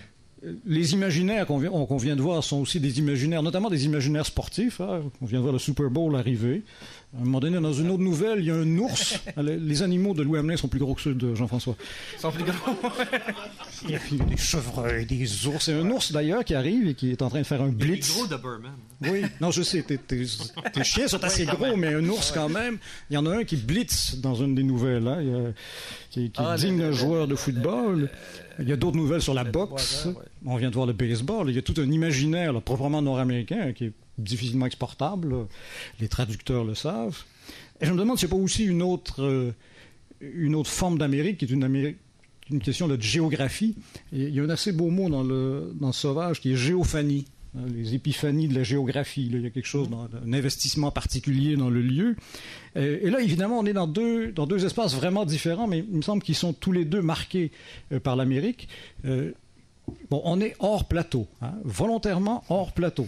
Les imaginaires qu'on vient, qu'on vient de voir sont aussi des imaginaires, notamment des imaginaires sportifs. Hein. On vient de voir le Super Bowl arriver. À un moment donné, dans une autre nouvelle, il y a un ours. Les animaux de Louis Hamelin sont plus gros que ceux de Jean-François. Ils sont plus gros. Il y a des chevreuils, des ours. C'est un ours, d'ailleurs, qui arrive et qui est en train de faire un blitz. Il est gros de Berman. Oui, non, je sais, tes, tes, tes chiens sont assez gros, mais un ours quand même. Il y en a un qui blitz dans une des nouvelles, hein, il y a, qui, qui ah, digne d'un joueur de football. Il y a d'autres nouvelles sur la boxe. Ouais. On vient de voir le baseball. Il y a tout un imaginaire là, proprement nord-américain qui est difficilement exportable. Les traducteurs le savent. Et je me demande si c'est pas aussi une autre, euh, une autre forme d'Amérique qui est une, Amérique, une question de géographie. Et il y a un assez beau mot dans le, dans le Sauvage qui est géophanie. Les épiphanies de la géographie. Là. Il y a quelque chose, dans, un investissement particulier dans le lieu. Et, et là, évidemment, on est dans deux, dans deux espaces vraiment différents, mais il me semble qu'ils sont tous les deux marqués euh, par l'Amérique. Euh, bon, on est hors plateau, hein, volontairement hors plateau.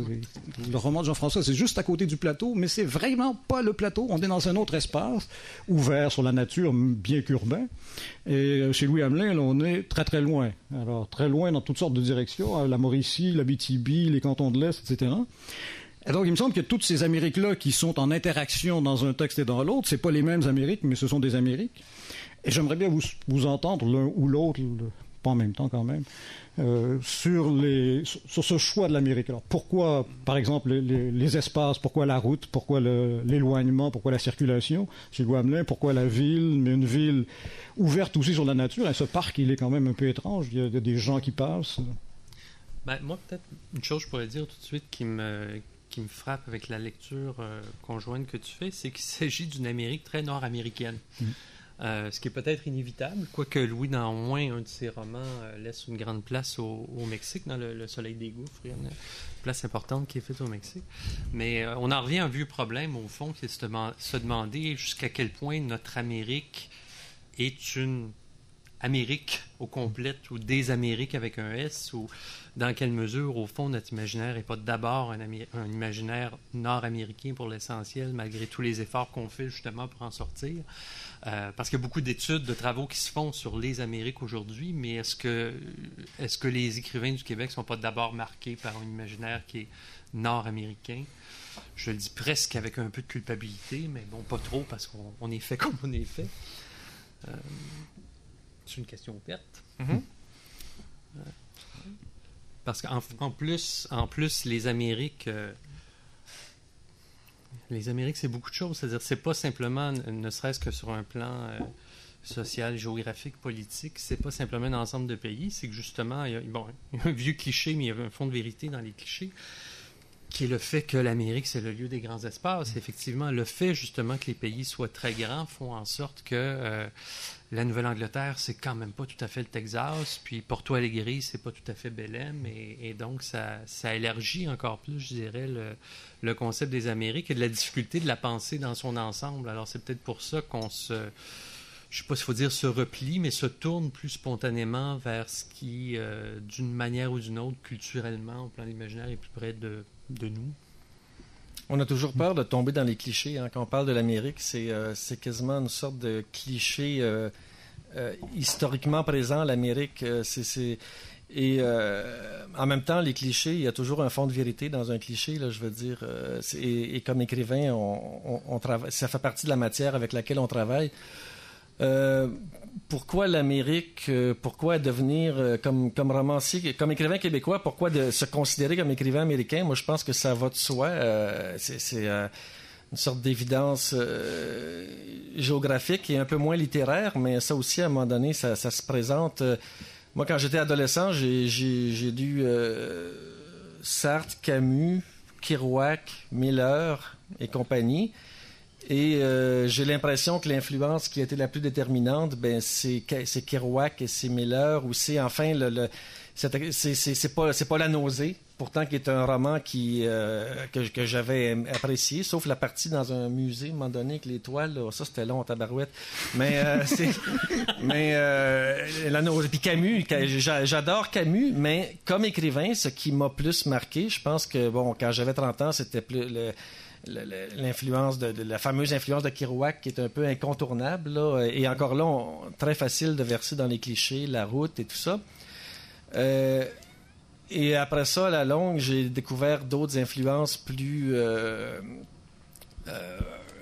Le roman de Jean-François, c'est juste à côté du plateau, mais c'est vraiment pas le plateau. On est dans un autre espace, ouvert sur la nature, bien qu'urbain. Et chez Louis Hamelin, là, on est très très loin. Alors, très loin dans toutes sortes de directions, hein, la Mauricie, l'Abitibi, les cantons de l'Est, et cetera. Et donc, il me semble que toutes ces Amériques-là qui sont en interaction dans un texte et dans l'autre, c'est pas les mêmes Amériques, mais ce sont des Amériques. Et j'aimerais bien vous, vous entendre l'un ou l'autre, le, pas en même temps quand même, euh, sur, les, sur, sur ce choix de l'Amérique. Alors, pourquoi, par exemple, les, les espaces, pourquoi la route, pourquoi le, l'éloignement, pourquoi la circulation chez Louis Hamelin, pourquoi la ville, mais une ville ouverte aussi sur la nature. Et ce parc, il est quand même un peu étrange. Il y a, il y a des gens qui passent. Ben, moi, peut-être, une chose je pourrais dire tout de suite qui me, qui me frappe avec la lecture euh, conjointe que tu fais, c'est qu'il s'agit d'une Amérique très nord-américaine. Mmh. Euh, ce qui est peut-être inévitable, quoique Louis, dans au moins un de ses romans, euh, laisse une grande place au, au Mexique, dans le, le Soleil des Gouffres. Il y a une place importante qui est faite au Mexique. Mais euh, on en revient à un vieux problème, au fond, qui est de se demander jusqu'à quel point notre Amérique est une Amérique au complet ou des Amériques avec un S, ou dans quelle mesure, au fond, notre imaginaire n'est pas d'abord un, Amé- un imaginaire nord-américain pour l'essentiel, malgré tous les efforts qu'on fait justement pour en sortir. Euh, parce qu'il y a beaucoup d'études, de travaux qui se font sur les Amériques aujourd'hui, mais est-ce que, est-ce que les écrivains du Québec ne sont pas d'abord marqués par un imaginaire qui est nord-américain? Je le dis presque avec un peu de culpabilité, mais bon, pas trop, parce qu'on on est fait comme on est fait. Euh, c'est une question ouverte. Mm-hmm. Euh, parce qu'en en plus, en plus, les Amériques... Euh, les Amériques, c'est beaucoup de choses. C'est-à-dire, c'est pas simplement, ne serait-ce que sur un plan euh, social, géographique, politique, c'est pas simplement un ensemble de pays. C'est que justement, il y a, bon, il y a un vieux cliché, mais il y a un fond de vérité dans les clichés, qui est le fait que l'Amérique, c'est le lieu des grands espaces. Et effectivement, le fait justement que les pays soient très grands font en sorte que euh, la Nouvelle-Angleterre, c'est quand même pas tout à fait le Texas, puis Porto Alegre, c'est pas tout à fait Belém, et, et donc ça, ça élargit encore plus, je dirais, le, le concept des Amériques et de la difficulté de la penser dans son ensemble. Alors c'est peut-être pour ça qu'on se... je ne sais pas s'il faut dire se replie, mais se tourne plus spontanément vers ce qui, euh, d'une manière ou d'une autre, culturellement, au plan de l'imaginaire, est plus près de, de nous. On a toujours peur de tomber dans les clichés. Hein. Quand on parle de l'Amérique, c'est, euh, c'est quasiment une sorte de cliché euh, euh, historiquement présent. L'Amérique, euh, c'est... c'est... Et euh, en même temps, les clichés, il y a toujours un fond de vérité dans un cliché, là, je veux dire. Euh, c'est, et, et comme écrivain, on, on, on travaille, ça fait partie de la matière avec laquelle on travaille. Euh, pourquoi l'Amérique, euh, pourquoi devenir euh, comme, comme romancier, comme écrivain québécois, pourquoi de se considérer comme écrivain américain? Moi, je pense que ça va de soi. Euh, c'est c'est euh, une sorte d'évidence euh, géographique et un peu moins littéraire, mais ça aussi, à un moment donné, ça, ça se présente. Euh, moi, quand j'étais adolescent, j'ai, j'ai, j'ai lu euh, Sartre, Camus, Kerouac, Miller et compagnie. Et euh, j'ai l'impression que l'influence qui a été la plus déterminante, ben c'est, c'est Kerouac et c'est Miller, ou c'est enfin le, le c'est, c'est, c'est, c'est pas c'est pas La Nausée, pourtant qui est un roman qui euh, que, que j'avais apprécié, sauf la partie dans un musée à un moment donné avec les toiles, là, ça c'était long en tabarouette. Mais euh, c'est mais euh, La Nausée, puis Camus, j'adore Camus, mais comme écrivain, ce qui m'a plus marqué, je pense que bon, quand j'avais trente ans, c'était plus le l'influence de, de la fameuse influence de Kerouac qui est un peu incontournable là, et encore là on, très facile de verser dans les clichés, la route et tout ça. Euh, et après ça, à la longue, j'ai découvert d'autres influences plus euh, euh,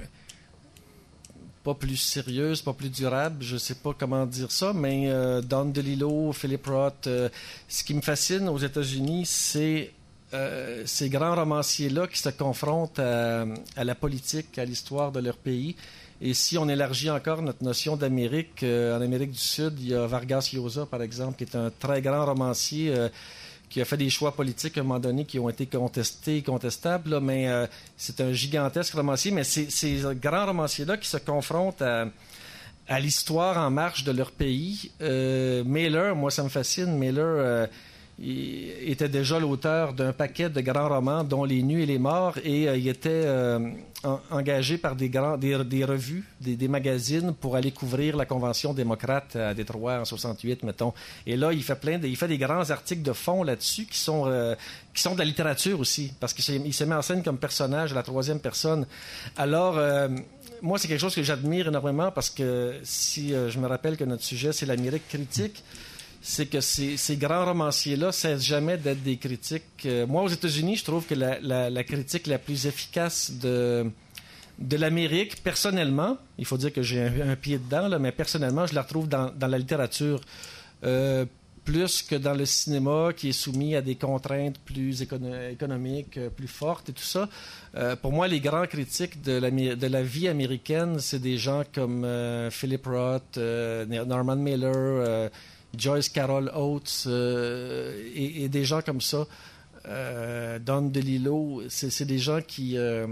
pas plus sérieuses, pas plus durables, je sais pas comment dire ça, mais euh, Don DeLillo, Philip Roth, euh, ce qui me fascine aux États-Unis, c'est Euh, ces grands romanciers-là qui se confrontent à, à la politique, à l'histoire de leur pays. Et si on élargit encore notre notion d'Amérique, euh, en Amérique du Sud, il y a Vargas Llosa, par exemple, qui est un très grand romancier euh, qui a fait des choix politiques à un moment donné qui ont été contestés et contestables, là, mais euh, c'est un gigantesque romancier. Mais c'est ces grands romanciers-là qui se confrontent à, à l'histoire en marche de leur pays. Euh, Miller, moi, ça me fascine. Miller... Euh, il était déjà l'auteur d'un paquet de grands romans, dont Les Nus et les Morts, et euh, il était euh, en, engagé par des, grands, des, des revues, des, des magazines pour aller couvrir la Convention démocrate à Détroit en soixante-huit, mettons. Et là, il fait plein de, il fait des grands articles de fond là-dessus qui sont, euh, qui sont de la littérature aussi, parce qu'il se met en scène comme personnage à la troisième personne. Alors, euh, moi, c'est quelque chose que j'admire énormément parce que si euh, je me rappelle que notre sujet, c'est l'Amérique critique, c'est que ces, ces grands romanciers-là ne cessent jamais d'être des critiques. Euh, moi, aux États-Unis, je trouve que la, la, la critique la plus efficace de, de l'Amérique, personnellement, il faut dire que j'ai un, un pied dedans, là, mais personnellement, je la retrouve dans, dans la littérature, euh, plus que dans le cinéma, qui est soumis à des contraintes plus écono- économiques, plus fortes et tout ça. Euh, pour moi, les grands critiques de la, de la vie américaine, c'est des gens comme euh, Philip Roth, euh, Norman Mailer, euh, Joyce Carol Oates euh, et, et des gens comme ça, euh, Don DeLillo, c'est, c'est des gens qui... Euh...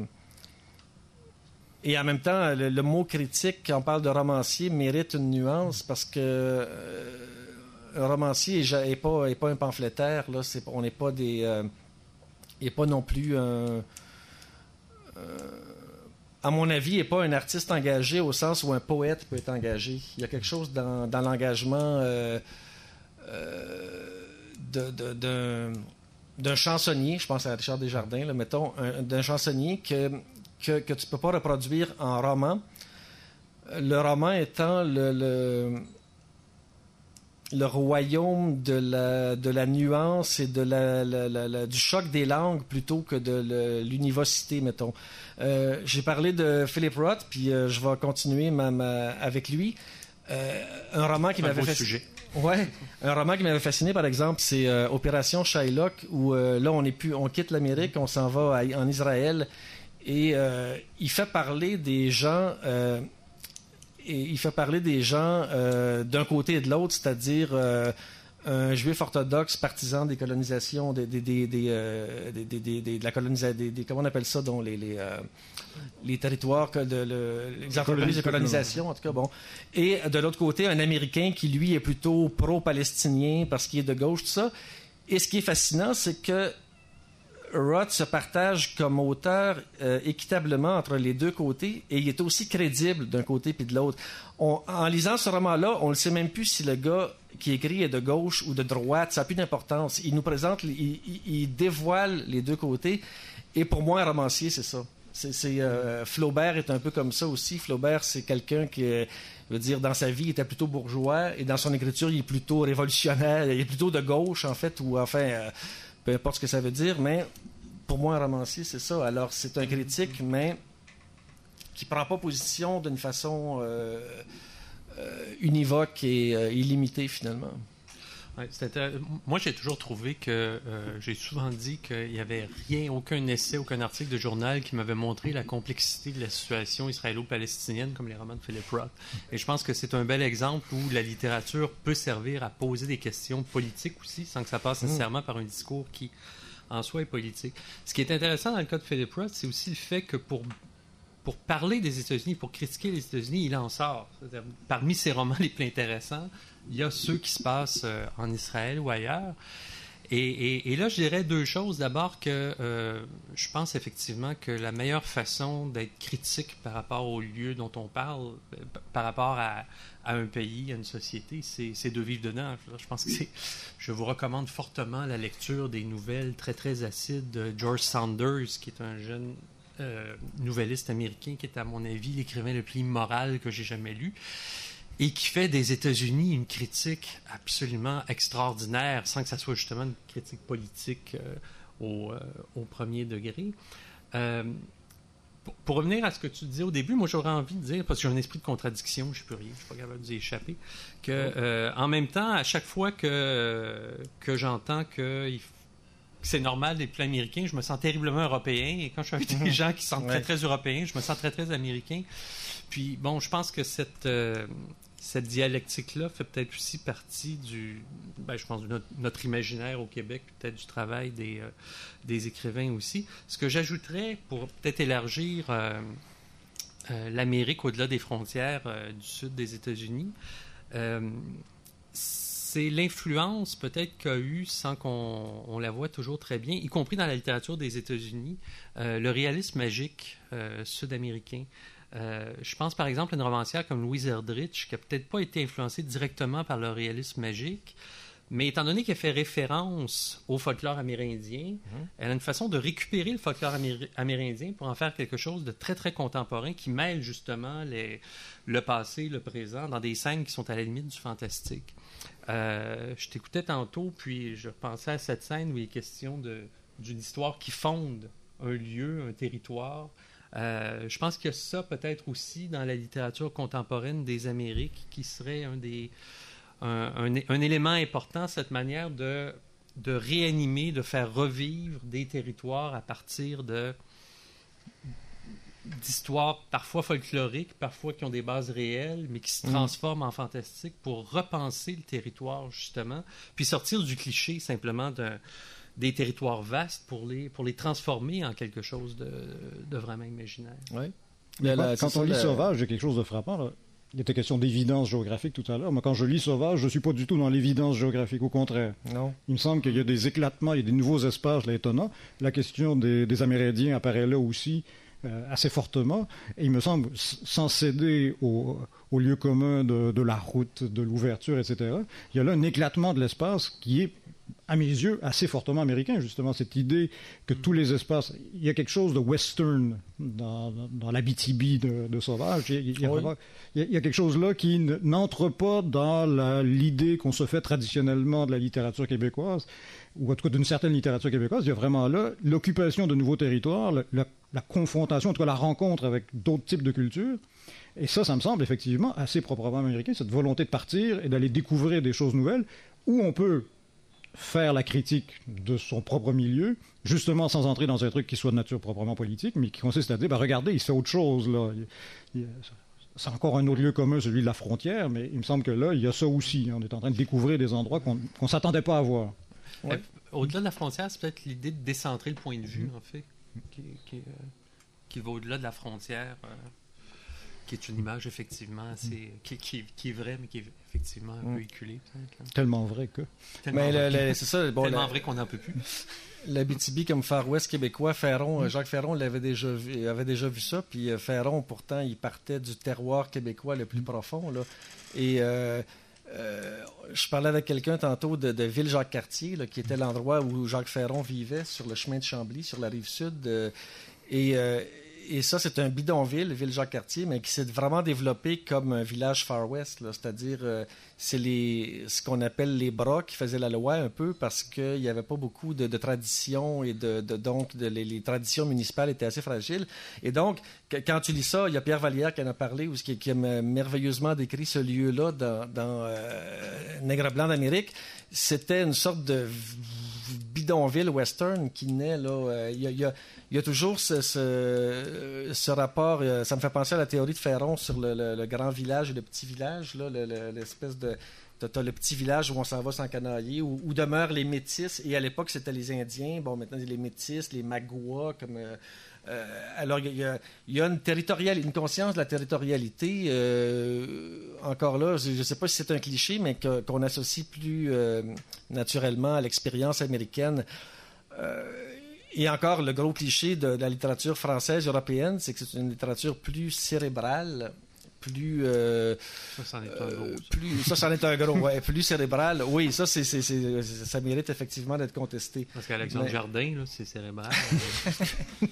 Et en même temps, le, le mot critique, quand on parle de romancier, mérite une nuance parce que euh, un romancier n'est pas, est pas un pamphlétaire, là, c'est, on n'est pas des... Euh, il n'est pas non plus un... Euh, à mon avis, n'est pas un artiste engagé au sens où un poète peut être engagé. Il y a quelque chose dans, dans l'engagement euh, euh, de, de, d'un, d'un chansonnier, je pense à Richard Desjardins, là, mettons, un, d'un chansonnier que, que, que tu ne peux pas reproduire en roman. Le roman étant le, le, le royaume de la, de la nuance et de la, la, la, la, du choc des langues plutôt que de le, l'univocité, mettons. Euh, j'ai parlé de Philip Roth, puis euh, je vais continuer ma, ma, avec lui. Euh, un roman qui c'est m'avait un beau fasc... sujet. Ouais, un roman qui m'avait fasciné, par exemple, c'est euh, Opération Shylock, où euh, là, on est plus, on quitte l'Amérique, on s'en va à, en Israël, et euh, il fait parler des gens... Euh, Et il fait parler des gens euh, d'un côté et de l'autre, c'est-à-dire euh, un juif orthodoxe partisan des colonisations, des, des, des, des, euh, des, des, des, des de la colonisation, des, des, comment on appelle ça, donc les, les, euh, les territoires, que de, le, les entreprises de colonisation, en tout cas, bon. Et de l'autre côté, un Américain qui, lui, est plutôt pro-palestinien parce qu'il est de gauche, tout ça. Et ce qui est fascinant, c'est que Roth se partage comme auteur euh, équitablement entre les deux côtés et il est aussi crédible d'un côté puis de l'autre. On, en lisant ce roman-là, on ne sait même plus si le gars qui écrit est de gauche ou de droite, ça n'a plus d'importance. Il nous présente, il, il, il dévoile les deux côtés et pour moi, un romancier, c'est ça. C'est, c'est, euh, Flaubert est un peu comme ça aussi. Flaubert, c'est quelqu'un qui, je veux dire, dans sa vie, il était plutôt bourgeois et dans son écriture, il est plutôt révolutionnaire, il est plutôt de gauche, en fait, ou enfin... Euh, peu importe ce que ça veut dire, mais pour moi, un romancier, c'est ça. Alors, c'est un critique, mais qui ne prend pas position d'une façon euh, euh, univoque et euh, illimitée, finalement. Ouais, c'était, moi, j'ai toujours trouvé que, euh, j'ai souvent dit qu'il n'y avait rien, aucun essai, aucun article de journal qui m'avait montré la complexité de la situation israélo-palestinienne comme les romans de Philip Roth. Et je pense que c'est un bel exemple où la littérature peut servir à poser des questions politiques aussi, sans que ça passe nécessairement par un discours qui, en soi, est politique. Ce qui est intéressant dans le cas de Philip Roth, c'est aussi le fait que pour Pour parler des États-Unis, pour critiquer les États-Unis, il en sort. C'est-à-dire, parmi ses romans les plus intéressants, il y a ceux qui se passent euh, en Israël ou ailleurs. Et, et, et là, je dirais deux choses. D'abord que euh, je pense effectivement que la meilleure façon d'être critique par rapport au lieu dont on parle, par rapport à, à un pays, à une société, c'est, c'est de vivre dedans. Je pense que c'est... Je vous recommande fortement la lecture des nouvelles très, très acides de George Saunders, qui est un jeune... Euh, nouvelliste américain qui est, à mon avis, l'écrivain le plus immoral que j'ai jamais lu et qui fait des États-Unis une critique absolument extraordinaire sans que ça soit justement une critique politique euh, au, euh, au premier degré. Euh, pour, pour revenir à ce que tu disais au début, moi j'aurais envie de dire, parce que j'ai un esprit de contradiction, je ne peux rien, je ne suis pas capable d'y échapper, que euh, en même temps, à chaque fois que, que j'entends qu'il faut c'est normal des plans américains, je me sens terriblement européen. Et quand je suis avec des gens qui sont très, très européens, je me sens très, très américain. Puis, bon, je pense que cette, euh, cette dialectique-là fait peut-être aussi partie du... Ben, je pense de notre, notre imaginaire au Québec, peut-être du travail des, euh, des écrivains aussi. Ce que j'ajouterais, pour peut-être élargir euh, euh, l'Amérique au-delà des frontières euh, du sud des États-Unis, euh, c'est l'influence peut-être qu'a eu, sans qu'on on la voit toujours très bien, y compris dans la littérature des États-Unis, euh, le réalisme magique euh, sud-américain. Euh, je pense par exemple à une romancière comme Louise Erdrich, qui n'a peut-être pas été influencée directement par le réalisme magique, mais étant donné qu'elle fait référence au folklore amérindien, mmh. elle a une façon de récupérer le folklore améri- amérindien pour en faire quelque chose de très, très contemporain qui mêle justement les, le passé, le présent, dans des scènes qui sont à la limite du fantastique. Euh, je t'écoutais tantôt, puis je pensais à cette scène où il est question de, d'une histoire qui fonde un lieu, un territoire. Euh, je pense qu'il y a ça peut-être aussi dans la littérature contemporaine des Amériques qui serait un des... Un, un, un élément important, cette manière de, de réanimer, de faire revivre des territoires à partir de, d'histoires parfois folkloriques, parfois qui ont des bases réelles, mais qui se transforment mmh. en fantastique pour repenser le territoire, justement, puis sortir du cliché simplement d'un, des territoires vastes pour les, pour les transformer en quelque chose de, de vraiment imaginaire. Oui. Mais là, quand on lit la... Sauvage, il y a quelque chose de frappant, là. Il était question d'évidence géographique tout à l'heure. Moi, quand je lis Sauvage, je ne suis pas du tout dans l'évidence géographique. Au contraire. Non. Il me semble qu'il y a des éclatements, il y a des nouveaux espaces là, étonnants. La question des, des Amérindiens apparaît là aussi euh, assez fortement. Et il me semble, sans céder au, au lieu commun de, de la route, de l'ouverture, et cetera, il y a là un éclatement de l'espace qui est, à mes yeux, assez fortement américain, justement, cette idée que tous les espaces... Il y a quelque chose de western dans, dans, dans l'Abitibi de, de Sauvage. Il y, a, il, y a oui. vraiment, il, y a, il y a quelque chose là qui n'entre pas dans la, l'idée qu'on se fait traditionnellement de la littérature québécoise, ou en tout cas d'une certaine littérature québécoise. Il y a vraiment là l'occupation de nouveaux territoires, la, la, la confrontation, en tout cas la rencontre avec d'autres types de cultures. Et ça, ça me semble effectivement assez proprement américain, cette volonté de partir et d'aller découvrir des choses nouvelles, où on peut faire la critique de son propre milieu, justement sans entrer dans un truc qui soit de nature proprement politique, mais qui consiste à dire, ben regardez, il se fait autre chose, là. Il, il, c'est encore un autre lieu commun, celui de la frontière, mais il me semble que là, il y a ça aussi. On est en train de découvrir des endroits qu'on ne s'attendait pas à voir. Ouais. Au-delà de la frontière, c'est peut-être l'idée de décentrer le point de vue, mmh. en fait, qui, qui, euh, qui va au-delà de la frontière, euh, qui est une image, effectivement, assez, qui, qui, qui est vraie, mais qui est effectivement un peu éculée. Tellement vrai que... Tellement mais vrai, le, le, c'est ça, bon, tellement la, vrai qu'on n'en peut plus. L'Abitibi comme Far West québécois, Ferron, mmh. Jacques Ferron l'avait déjà vu, avait déjà vu ça, puis euh, Ferron, pourtant, il partait du terroir québécois le plus mmh. profond, là. Et... Euh, Euh, je parlais avec quelqu'un tantôt de, de Ville-Jacques-Cartier, là, qui était l'endroit où Jacques Ferron vivait, sur le chemin de Chambly, sur la rive sud. Euh, et, euh, et ça, c'est un bidonville, Ville-Jacques-Cartier, mais qui s'est vraiment développé comme un village Far West, là, c'est-à-dire euh, c'est les, ce qu'on appelle les bras qui faisaient la loi un peu, parce qu'il n'y avait pas beaucoup de, de traditions, et de, de, donc de, les, les traditions municipales étaient assez fragiles. Et donc, que, quand tu lis ça, il y a Pierre Vallière qui en a parlé, ou qui, qui a merveilleusement décrit ce lieu-là dans, dans euh, Nègre blanc d'Amérique. C'était une sorte de bidonville western qui naît là. Il y a, il y a, il y a toujours ce, ce, ce rapport. Ça me fait penser à la théorie de Ferron sur le, le, le grand village et le petit village, là, le, le, l'espèce de... Tu as le petit village où on s'en va s'encanailler, où, où demeurent les Métis. Et à l'époque, c'était les Indiens. Bon, maintenant, les Métis, les Magua, comme... Euh, Euh, alors, il y, y, y a une territorialité, une conscience de la territorialité. Euh, encore là, je ne sais pas si c'est un cliché, mais que, qu'on associe plus euh, naturellement à l'expérience américaine. Euh, et encore, le gros cliché de, de la littérature française européenne, c'est que c'est une littérature plus cérébrale. Plus, euh, ça, c'en est un gros. Euh, plus, ça, c'en est un gros. Ouais, plus cérébral. Oui, ça, c'est, c'est, c'est, ça mérite effectivement d'être contesté. Parce qu'Alexandre mais... Jardin, là, c'est cérébral. Ouais.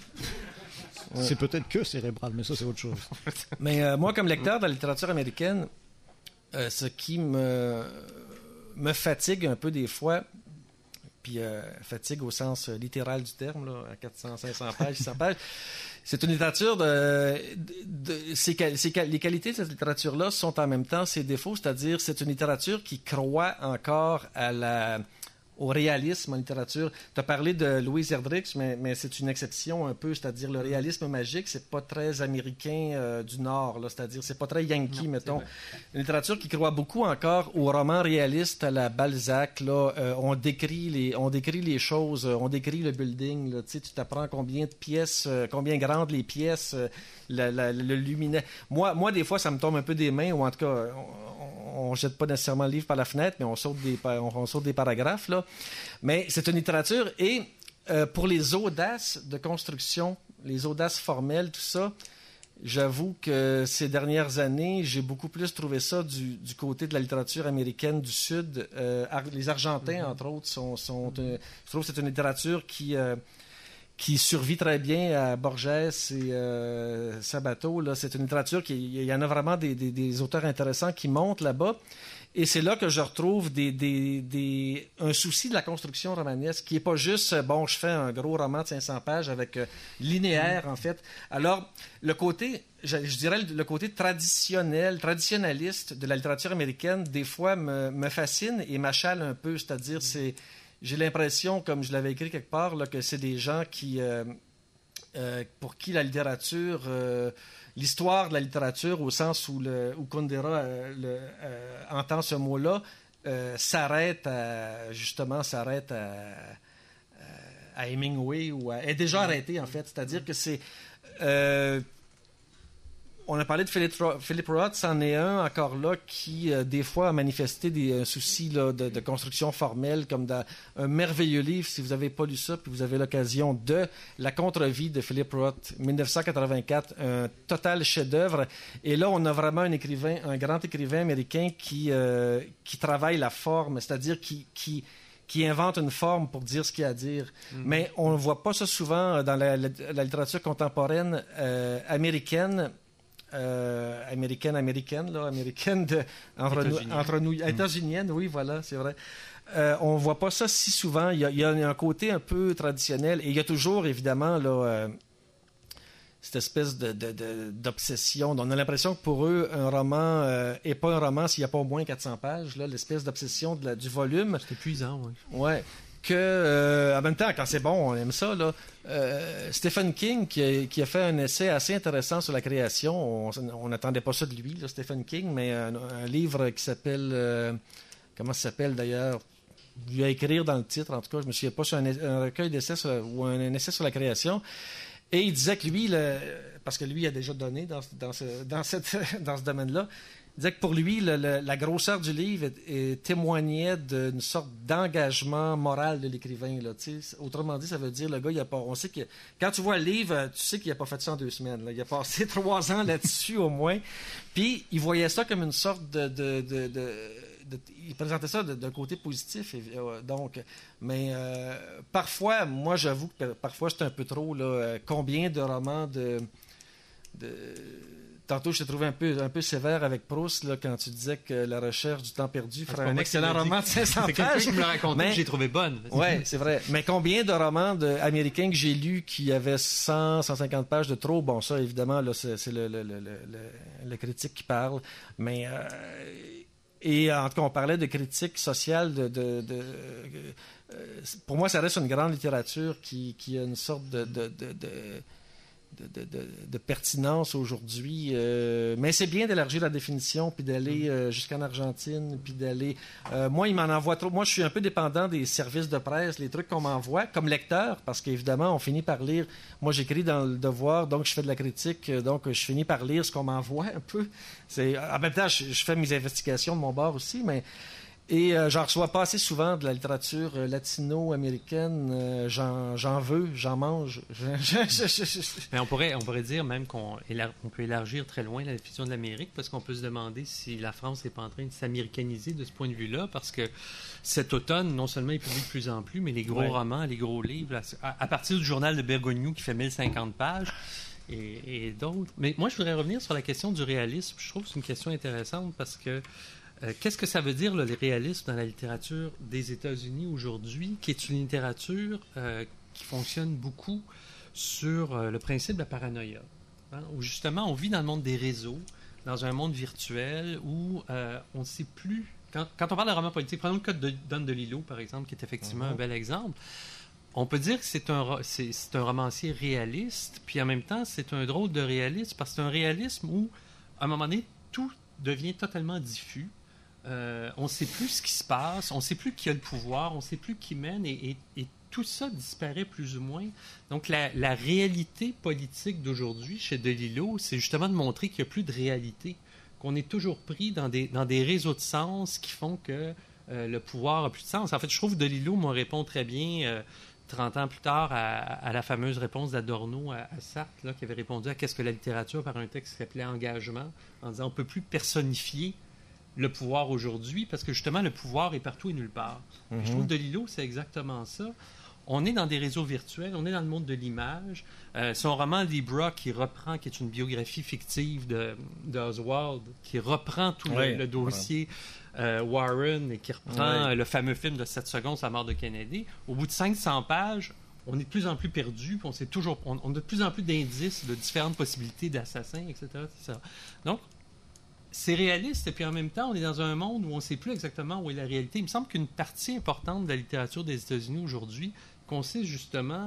C'est peut-être que cérébral, mais ça, c'est autre chose. Mais euh, moi, comme lecteur de la littérature américaine, euh, ce qui me, me fatigue un peu des fois, puis euh, fatigue au sens littéral du terme, là, à quatre cents, cinq cents pages, six cents pages, c'est une littérature de... de, de c'est, c'est, les qualités de cette littérature-là sont en même temps ses défauts, c'est-à-dire c'est une littérature qui croit encore à la... au réalisme en littérature. Tu as parlé de Louise Erdrich, mais, mais c'est une exception un peu, c'est-à-dire le réalisme magique, c'est pas très américain euh, du Nord, là, c'est-à-dire c'est pas très yankee, non, mettons. Une littérature qui croit beaucoup encore au roman réaliste à la Balzac, là, euh, on décrit les, on décrit les choses, on décrit le building, là, tu t'apprends combien de pièces, euh, combien grandes les pièces, euh, la, la, le luminet. Moi, moi, des fois, ça me tombe un peu des mains, ou en tout cas, on, on jette pas nécessairement le livre par la fenêtre, mais on saute des, on, on saute des paragraphes, là. Mais c'est une littérature, et euh, pour les audaces de construction, les audaces formelles, tout ça, j'avoue que ces dernières années, j'ai beaucoup plus trouvé ça du, du côté de la littérature américaine du Sud. Euh, les Argentins, mm-hmm. entre autres, sont... sont euh, je trouve que c'est une littérature qui... Euh, qui survit très bien à Borges et euh, Sabato. Là. C'est une littérature qui... Il y en a vraiment des, des, des auteurs intéressants qui montent là-bas. Et c'est là que je retrouve des, des, des, un souci de la construction romanesque, qui n'est pas juste, bon, je fais un gros roman de cinq cents pages avec euh, linéaire, en fait. Alors, le côté, je, je dirais, le côté traditionnel, traditionnaliste de la littérature américaine, des fois, me, me fascine et m'achale un peu. C'est-à-dire, c'est... J'ai l'impression, comme je l'avais écrit quelque part, là, que c'est des gens qui, euh, euh, pour qui la littérature, euh, l'histoire de la littérature, au sens où, le, où Kundera euh, le, euh, entend ce mot-là, euh, s'arrête à, justement, s'arrête à, à Hemingway, ou à, est déjà arrêté, en fait. C'est-à-dire que c'est... Euh, on a parlé de Philip, Philip Roth, c'en est un encore là qui, euh, des fois, a manifesté des euh, soucis là, de, de construction formelle, comme dans un merveilleux livre, si vous n'avez pas lu ça, puis vous avez l'occasion de La contre-vie de Philip Roth, dix-neuf cent quatre-vingt-quatre, un total chef-d'œuvre. Et là, on a vraiment un écrivain, un grand écrivain américain qui, euh, qui travaille la forme, c'est-à-dire qui... qui qui invente une forme pour dire ce qu'il y a à dire. Mm-hmm. Mais on ne voit pas ça souvent dans la, la, la littérature contemporaine euh, américaine, euh, américaine, américaine, là, américaine, de, entre, nous, entre nous, mm-hmm. états-unienne, oui, voilà, c'est vrai. Euh, on ne voit pas ça si souvent. Il y, a, il y a un côté un peu traditionnel, et il y a toujours, évidemment, là... Euh, cette espèce de, de, de, d'obsession. On a l'impression que pour eux, un roman n'est euh, pas un roman s'il n'y a pas au moins quatre cents pages, là, l'espèce d'obsession de la, du volume. C'est épuisant, oui. Ouais. Que, euh, en même temps, quand c'est bon, on aime ça. Là. Euh, Stephen King, qui a, qui a fait un essai assez intéressant sur la création, on n'attendait pas ça de lui, là, Stephen King, mais un, un livre qui s'appelle... Euh, comment ça s'appelle d'ailleurs? Il lui a écrire dans le titre, en tout cas, je ne me souviens pas, sur un, un recueil d'essais sur, ou un, un essai sur la création. Et il disait que lui, le, parce que lui a déjà donné dans, dans, ce, dans, cette, dans ce domaine-là, il disait que pour lui, le, le, la grosseur du livre est, est, témoignait d'une sorte d'engagement moral de l'écrivain. Là, autrement dit, ça veut dire, le gars, il a pas, on sait que quand tu vois le livre, tu sais qu'il n'a pas fait ça en deux semaines. Là. Il a passé trois ans là-dessus au moins. Puis, il voyait ça comme une sorte de... de, de, de De, il présentait ça d'un côté positif, et, euh, donc. Mais euh, parfois, moi, j'avoue que parfois, c'est un peu trop. Là, euh, combien de romans de... de tantôt, je t'ai trouvé un peu, un peu sévère avec Proust, là, quand tu disais que La recherche du temps perdu ferait un excellent roman de cinq cents pages. C'est quelqu'un qui me l'a raconté, que j'ai trouvé bonne. Oui, c'est vrai. Mais combien de romans de, américains que j'ai lus qui avaient cent, cent cinquante pages de trop? Bon, ça, évidemment, là, c'est, c'est le, le, le, le, le critique qui parle. Mais... Euh, Et en tout cas, on parlait de critique sociale. De, de, de, euh, pour moi, ça reste une grande littérature qui, qui a une sorte de, de, de, de, de, de, de pertinence aujourd'hui. Euh, mais c'est bien d'élargir la définition, puis d'aller euh, jusqu'en Argentine, puis d'aller... Euh, moi, il m'en envoie trop. Moi, je suis un peu dépendant des services de presse, les trucs qu'on m'envoie, comme lecteur, parce qu'évidemment, on finit par lire... Moi, j'écris dans Le Devoir, donc je fais de la critique, donc je finis par lire ce qu'on m'envoie un peu. C'est, en même temps, je, je fais mes investigations de mon bord aussi, mais... Et euh, j'en reçois pas assez souvent de la littérature euh, latino-américaine. Euh, j'en, j'en veux, j'en mange. Je, je, je, je... Mais on pourrait, on pourrait dire même qu'on élar- on peut élargir très loin la définition de l'Amérique, parce qu'on peut se demander si la France n'est pas en train de s'américaniser de ce point de vue-là, parce que cet automne, non seulement il publie de plus en plus, mais les gros ouais. romans, les gros livres, à, à partir du journal de Bergogneau qui fait mille cinquante pages, et, et d'autres. Mais moi, je voudrais revenir sur la question du réalisme. Je trouve que c'est une question intéressante, parce que Euh, qu'est-ce que ça veut dire, là, le réalisme dans la littérature des États-Unis aujourd'hui, qui est une littérature euh, qui fonctionne beaucoup sur euh, le principe de la paranoïa, hein, où justement on vit dans le monde des réseaux, dans un monde virtuel où euh, on ne sait plus... Quand, quand on parle de roman politique, prenons le cas de Don DeLillo, par exemple, qui est effectivement mm-hmm. un bel exemple. On peut dire que c'est un, c'est, c'est un romancier réaliste, puis en même temps, c'est un drôle de réalisme, parce que c'est un réalisme où, à un moment donné, tout devient totalement diffus. Euh, on ne sait plus ce qui se passe, on ne sait plus qui a le pouvoir, on ne sait plus qui mène, et, et, et tout ça disparaît plus ou moins. Donc la, la réalité politique d'aujourd'hui chez DeLillo, c'est justement de montrer qu'il n'y a plus de réalité, qu'on est toujours pris dans des, dans des réseaux de sens qui font que euh, le pouvoir n'a plus de sens. En fait, je trouve que DeLillo me répond très bien, euh, trente ans plus tard, à, à la fameuse réponse d'Adorno à, à Sartre, là, qui avait répondu à « Qu'est-ce que la littérature ?» par un texte qui s'appelait « Engagement », en disant « On ne peut plus personnifier le pouvoir aujourd'hui, parce que justement, le pouvoir est partout et nulle part. Mm-hmm. » Je trouve que DeLillo, c'est exactement ça. On est dans des réseaux virtuels, on est dans le monde de l'image. Euh, son roman Libra, qui reprend, qui est une biographie fictive de, d'Oswald, qui reprend tout oui, le, le dossier ouais. euh, Warren, et qui reprend oui. le fameux film de sept secondes sur la mort de Kennedy. Au bout de cinq cents pages, on est de plus en plus perdu, puis on, sait toujours, on, on a de plus en plus d'indices de différentes possibilités d'assassins, et cetera, et cetera. Donc, c'est réaliste, et puis en même temps, on est dans un monde où on ne sait plus exactement où est la réalité. Il me semble qu'une partie importante de la littérature des États-Unis aujourd'hui consiste justement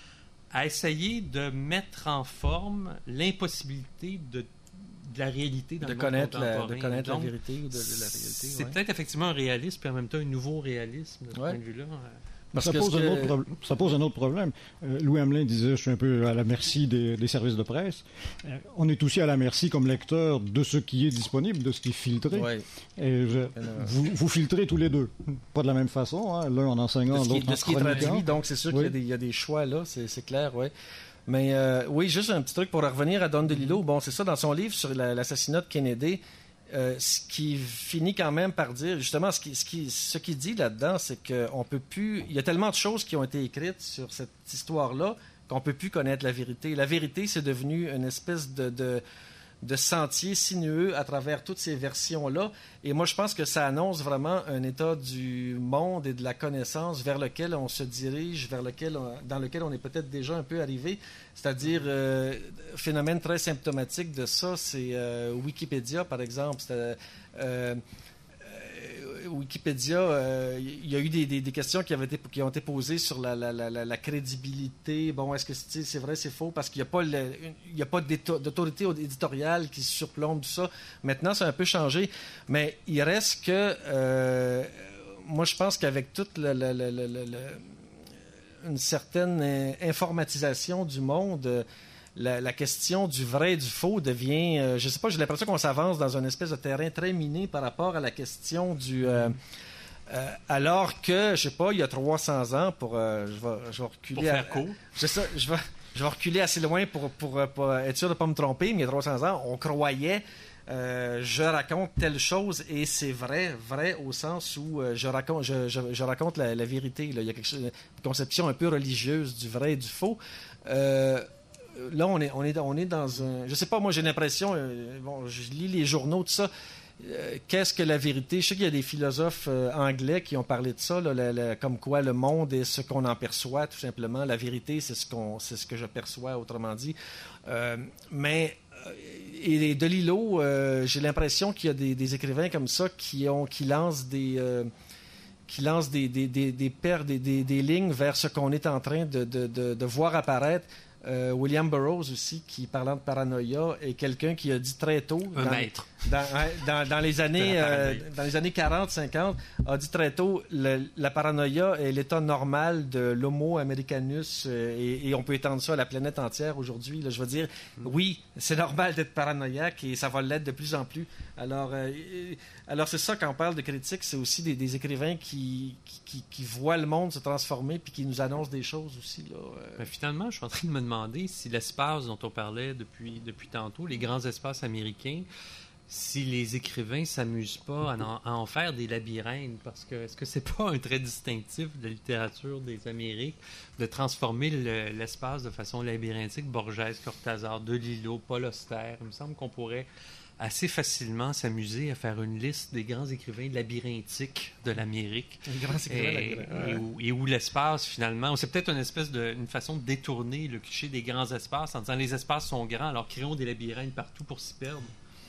à essayer de mettre en forme l'impossibilité de, de la réalité dans de le connaître monde contemporain. La, de connaître Donc, la vérité ou de, de la réalité. C'est ouais. peut-être effectivement un réalisme, puis en même temps un nouveau réalisme de ce ouais. point de vue-là. Parce ça, que pose que... Un autre pro... ça pose un autre problème. Euh, Louis Hamelin disait, je suis un peu à la merci des, des services de presse. Euh, on est aussi à la merci, comme lecteur, de ce qui est disponible, de ce qui est filtré. Ouais. Et je... vous, vous filtrez tous les deux. Pas de la même façon, hein, l'un en enseignant, l'autre en de ce qui est traduit, chroniquant. donc c'est sûr oui. qu'il y a des, il y a des choix là, c'est, c'est clair, oui. Mais euh, oui, juste un petit truc pour revenir à Don DeLillo. Bon, c'est ça, dans son livre sur la, l'assassinat de Kennedy, euh, ce qui finit quand même par dire, justement, ce qu'il ce qui, ce qui dit là-dedans, c'est qu'on peut plus... Il y a tellement de choses qui ont été écrites sur cette histoire-là qu'on peut plus connaître la vérité. La vérité, c'est devenu une espèce de... de de sentier sinueux à travers toutes ces versions-là. Et moi, je pense que ça annonce vraiment un état du monde et de la connaissance vers lequel on se dirige, vers lequel on, dans lequel on est peut-être déjà un peu arrivé. C'est-à-dire, euh, phénomène très symptomatique de ça, c'est euh, Wikipédia, par exemple. C'est, euh, euh, Wikipédia, euh, il y a eu des, des, des questions qui, avaient été, qui ont été posées sur la, la, la, la crédibilité. Bon, est-ce que c'est, c'est vrai, c'est faux? Parce qu'il n'y a pas, le, il y a pas d'autorité éditoriale qui surplombe tout ça. Maintenant, ça a un peu changé. Mais il reste que... Euh, moi, je pense qu'avec toute la, la, la, la, la, une certaine informatisation du monde... La, la question du vrai et du faux devient... Euh, je sais pas, j'ai l'impression qu'on s'avance dans une espèce de terrain très miné par rapport à la question du... Euh, euh, alors que, je sais pas, il y a trois cents ans, pour... Euh, je, vais, je vais reculer... Pour faire à, court. Je, sais, je, vais, je vais reculer assez loin pour, pour, pour être sûr de ne pas me tromper, mais il y a trois cents ans, on croyait... Euh, je raconte telle chose et c'est vrai, vrai au sens où euh, je raconte, je, je, je raconte la, la vérité. Là. Il y a quelque chose, une conception un peu religieuse du vrai et du faux. Euh, Là, on est, on, est, on est dans un... Je sais pas, moi, j'ai l'impression... Euh, bon, je lis les journaux, tout ça. Euh, qu'est-ce que la vérité? Je sais qu'il y a des philosophes euh, anglais qui ont parlé de ça, là, la, la, comme quoi le monde est ce qu'on en perçoit, tout simplement. La vérité, c'est ce, qu'on, c'est ce que je perçois, autrement dit. Euh, mais... Et DeLillo, euh, j'ai l'impression qu'il y a des, des écrivains comme ça qui, ont, qui lancent des... Euh, qui lancent des, des, des, des paires, des, des, des lignes vers ce qu'on est en train de, de, de, de voir apparaître. Euh, William Burroughs aussi, qui, parlant de paranoïa, est quelqu'un qui a dit très tôt... Un dans, maître. Dans, dans, dans, les années, euh, dans les années quarante cinquante, a dit très tôt le, la paranoïa est l'état normal de l'homo americanus euh, et, et on peut étendre ça à la planète entière aujourd'hui. Là, je veux dire, mm. oui, c'est normal d'être paranoïaque et ça va l'être de plus en plus. Alors, euh, alors c'est ça, quand on parle de critique, c'est aussi des, des écrivains qui, qui, qui voient le monde se transformer puis qui nous annoncent des choses aussi. Là, euh. Mais finalement, je suis en train de me demander si l'espace dont on parlait depuis, depuis tantôt, les grands espaces américains, si les écrivains ne s'amusent pas à en, à en faire des labyrinthes, parce que est-ce que c'est pas un trait distinctif de la littérature des Amériques de transformer le, l'espace de façon labyrinthique? Borges, Cortázar, DeLillo, Paul Auster, il me semble qu'on pourrait assez facilement s'amuser à faire une liste des grands écrivains labyrinthiques de l'Amérique. Les grands écrivains et, et, où, et où l'espace, finalement, c'est peut-être une espèce de, une façon de détourner le cliché des grands espaces en disant les espaces sont grands, alors créons des labyrinthes partout pour s'y perdre.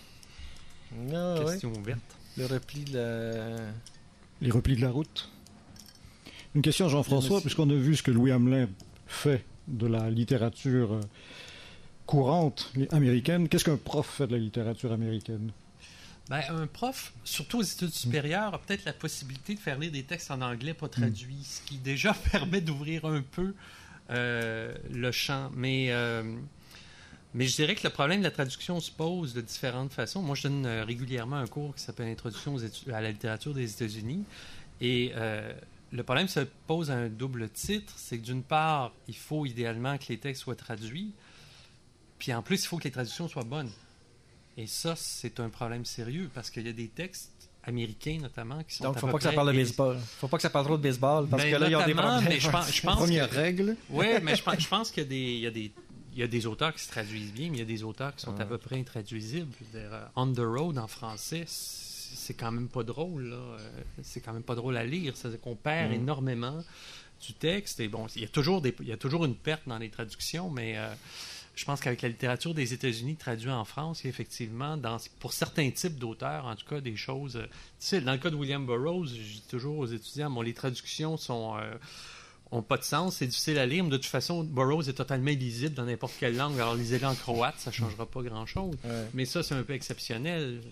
Ah, Question ouais. ouverte. Le repli de la... Les replis de la route. Une question à Jean-François, puisqu'on a vu ce que Louis Hamelin fait de la littérature courante américaine. Qu'est-ce qu'un prof fait de la littérature américaine? Ben, un prof, surtout aux études supérieures, a peut-être la possibilité de faire lire des textes en anglais pas traduits, mm. ce qui déjà permet d'ouvrir un peu euh, le champ. Mais... Euh, Mais je dirais que le problème de la traduction se pose de différentes façons. Moi, je donne euh, régulièrement un cours qui s'appelle Introduction aux études, à la littérature des États-Unis. Et euh, le problème se pose à un double titre. C'est que d'une part, il faut idéalement que les textes soient traduits. Puis en plus, il faut que les traductions soient bonnes. Et ça, c'est un problème sérieux parce qu'il y a des textes américains notamment qui sont donc à faut peu pas que ça près... parle de baseball. Faut pas que ça parle trop de baseball parce ben, que là, il y a des problèmes. Mais je pense, je pense Première que... règle. Oui, mais je pense, je pense qu'il y a des... Il y a des Il y a des auteurs qui se traduisent bien, mais il y a des auteurs qui sont ouais. à peu près intraduisibles. Je veux dire, uh, On the Road en français, c'est quand même pas drôle. Là. C'est quand même pas drôle à lire. C'est-à-dire qu'on perd mm. énormément du texte. Et bon, il y a toujours des, il y a toujours une perte dans les traductions, mais euh, je pense qu'avec la littérature des États-Unis traduite en France, il y a effectivement, dans, pour certains types d'auteurs, en tout cas, des choses euh, difficiles. Dans le cas de William Burroughs, je dis toujours aux étudiants, bon, les traductions sont... Euh, ont pas de sens, c'est difficile à lire, mais de toute façon, Burroughs est totalement illisible dans n'importe quelle langue. Alors, lisez-le en croate, ça changera pas grand-chose. Ouais. Mais ça, c'est un peu exceptionnel.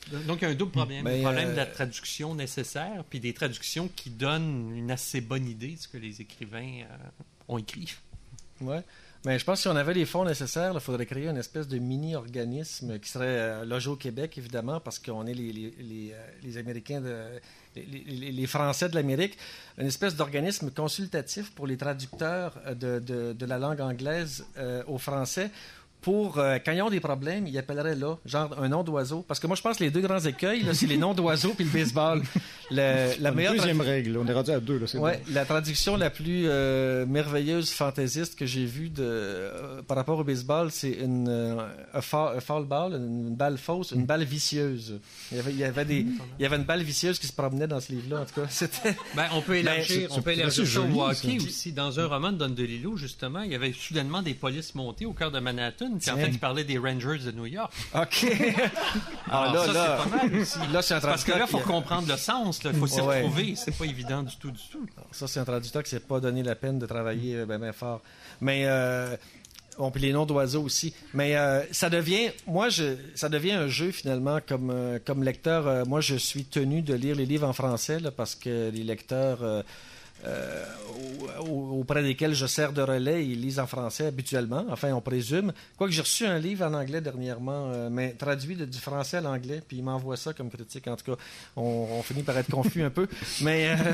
Donc, il y a un double problème. Mais, le problème euh, de la traduction nécessaire, puis des traductions qui donnent une assez bonne idée de ce que les écrivains euh, ont écrit. Ouais. Mais je pense que si on avait les fonds nécessaires, il faudrait créer une espèce de mini-organisme qui serait euh, logé au Québec, évidemment, parce qu'on est les, les, les, euh, les Américains, de, les, les, les Français de l'Amérique, une espèce d'organisme consultatif pour les traducteurs de, de, de la langue anglaise euh, au français. Pour, euh, quand ils ont des problèmes, ils appelleraient là, genre un nom d'oiseau. Parce que moi, je pense que les deux grands écueils, là, c'est les noms d'oiseaux puis le baseball. Le, la meilleure deuxième tradu- règle, on est rendu à deux. Là, c'est ouais, bon. la traduction la plus euh, merveilleuse, fantaisiste que j'ai vue de, euh, par rapport au baseball, c'est une euh, a fa- a foul ball, une balle fausse, une balle vicieuse. Il y avait, il y avait, des, il y avait une balle vicieuse qui se promenait dans ce livre-là, en tout cas. C'était... Ben, on peut élargir, c'est- on peut c'est élargir assez ça au joli, hockey ça. aussi. Dans un roman de Don DeLillo, justement, il y avait soudainement des polices montées au cœur de Manhattan, puis en Tiens. fait, il parlait des Rangers de New York. OK. Ah, Alors, là, ça, là, c'est pas mal aussi. là, c'est un Parce que là, il faut traducteur qui- comprendre le sens, il faut s'y Ouais. retrouver. C'est pas évident du tout, du tout. Ça, c'est un traducteur qui s'est pas donné la peine de travailler euh, ben, ben fort. Mais, euh, bon, puis les noms d'oiseaux aussi. Mais euh, ça devient, moi, je, ça devient un jeu, finalement, comme, euh, comme lecteur. Euh, moi, je suis tenu de lire les livres en français, là, parce que les lecteurs... Euh, Euh, au- auprès desquels je sers de relais, ils lisent en français habituellement, enfin on présume. Quoique j'ai reçu un livre en anglais dernièrement, euh, mais traduit de- du français à l'anglais, puis ils m'envoient ça comme critique. En tout cas, on, on finit par être confus un peu. Mais euh,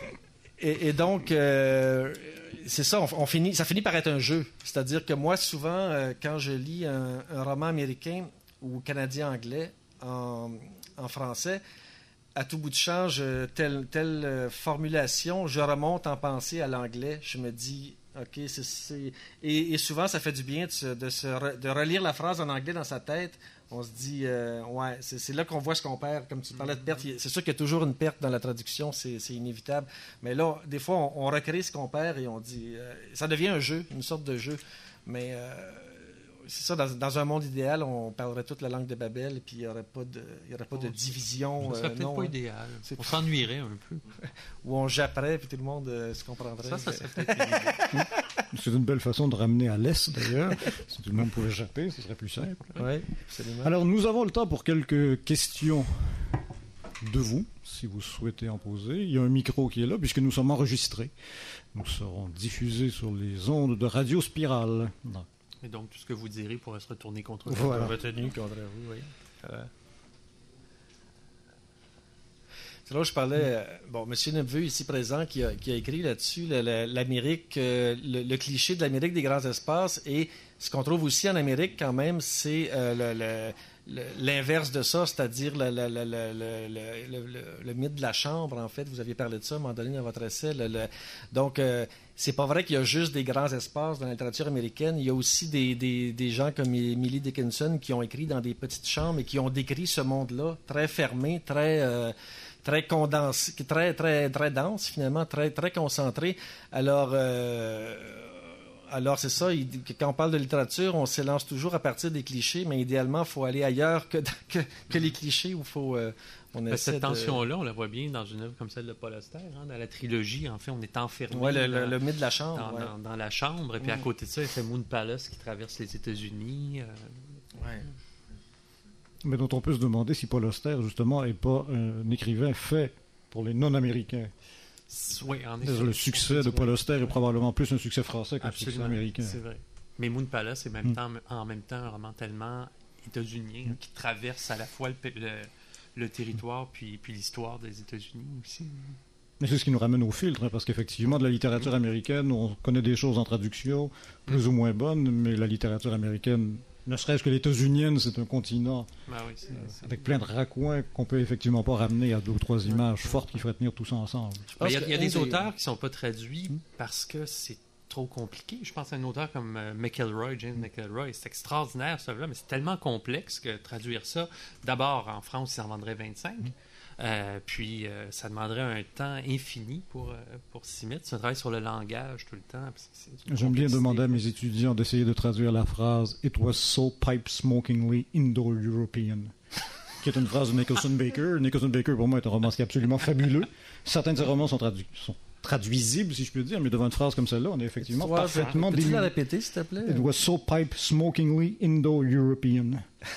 et, et donc euh, c'est ça, on, on finit, ça finit par être un jeu. C'est-à-dire que moi, souvent, euh, quand je lis un, un roman américain ou canadien-anglais en, en français, à tout bout de champ, je- telle, telle euh, formulation, je remonte en pensée à l'anglais. Je me dis, OK, c'est... c'est... Et, et souvent, ça fait du bien de, se, de, se re- de relire la phrase en anglais dans sa tête. On se dit, euh, ouais, c'est, c'est là qu'on voit ce qu'on perd. Comme tu parlais de perte, il y a- c'est sûr qu'il y a toujours une perte dans la traduction, c'est, c'est inévitable. Mais là, des fois, on, on recrée ce qu'on perd et on dit... euh, ça devient un jeu, une sorte de jeu. Mais... euh, c'est ça, dans, dans un monde idéal, on parlerait toute la langue de Babel et puis il n'y aurait pas de, il y aurait pas de division. Ça serait euh, peut-être non, pas hein. idéal. C'est On s'ennuierait un peu. Où on japperait puis tout le monde euh, se comprendrait. Ça, ça serait peut-être idéal. C'est une belle façon de ramener à l'Est, d'ailleurs. Si tout le monde pouvait japper, ce serait plus simple. Oui, absolument. Alors, nous avons le temps pour quelques questions de vous, si vous souhaitez en poser. Il y a un micro qui est là, puisque nous sommes enregistrés. Nous serons diffusés sur les ondes de Radio Spirale. Non. Et donc, tout ce que vous direz pourrait se retourner contre vous. Voilà. retenu contre vous, oui. Euh, C'est là où je parlais, euh, bon, M. Nepveux, ici présent, qui a, qui a écrit là-dessus le- le- l'Amérique, euh, le, le cliché de l'Amérique des grands espaces. Et ce qu'on trouve aussi en Amérique, quand même, c'est euh, le, le- le- l'inverse de ça, c'est-à-dire le, le, le, le, le, le, le- le mythe de la chambre, en fait. Vous aviez parlé de ça à un moment donné dans votre essai. Le- le- donc, euh, c'est pas vrai qu'il y a juste des grands espaces dans la littérature américaine. Il y a aussi des, des, des gens comme Emily Dickinson qui ont écrit dans des petites chambres et qui ont décrit ce monde-là très fermé, très... euh, très condensé, très, très, très dense, finalement, très, très concentré. Alors, euh, alors c'est ça, il, quand on parle de littérature, on s'élance toujours à partir des clichés, mais idéalement, il faut aller ailleurs que, que, que les clichés, où faut, euh, on Ben, essaie cette de... tension-là, on la voit bien dans une œuvre comme celle de Paul Auster. Hein, dans la trilogie, en fait, on est enfermé Ouais, le, le, dans, le mythe de la chambre. dans, ouais. dans- dans la chambre. Et puis à Mm. côté de ça, il fait Moon Palace qui traverse les États-Unis. euh, Ouais. Mais dont on peut se demander si Paul Auster, justement, n'est pas un écrivain fait pour les non-américains. Oui, en effet. C'est-à-dire, le succès de Paul Auster est probablement plus un succès français qu'un succès Absolument, américain. c'est vrai. Mais Moon Palace est même Mm. temps, en même temps un roman tellement états-unien Mm. qui traverse à la fois le, pe- le, le territoire puis, puis l'histoire des États-Unis aussi. Mais c'est ce qui nous ramène au filtre, hein, parce qu'effectivement, de la littérature américaine, on connaît des choses en traduction, plus ou moins bonnes, mais la littérature américaine, ne serait-ce que l'états-unienne, c'est un continent Ben oui, c'est, c'est- avec plein de raccoins qu'on peut effectivement pas ramener à deux ou trois images fortes qui feraient tenir tout ça ensemble. Ben, il y a, pense il y a que des un des- auteurs qui sont pas traduits Mm. parce que c'est trop compliqué. Je pense à un auteur comme euh, McElroy, James McElroy. C'est extraordinaire, ça, là, mais c'est tellement complexe que traduire ça, d'abord, en France, ça en vendrait vingt-cinq. Euh, puis, euh, ça demanderait un temps infini pour, euh, pour s'y mettre. C'est un travail sur le langage tout le temps. puis c'est- c'est une J'aime bien complexité. demander à mes étudiants d'essayer de traduire la phrase « It was so pipe-smokingly Indo-European », qui est une phrase de Nicholson Baker. Nicholson Baker, pour moi, est un romancier absolument fabuleux. Certains de ses romans sont, traduits, sont traduisible, si je peux dire, mais devant une phrase comme celle-là, on est effectivement Toi, parfaitement... Peux-tu dému- la répéter, s'il te plaît? It was so pipe smokingly Indo-European.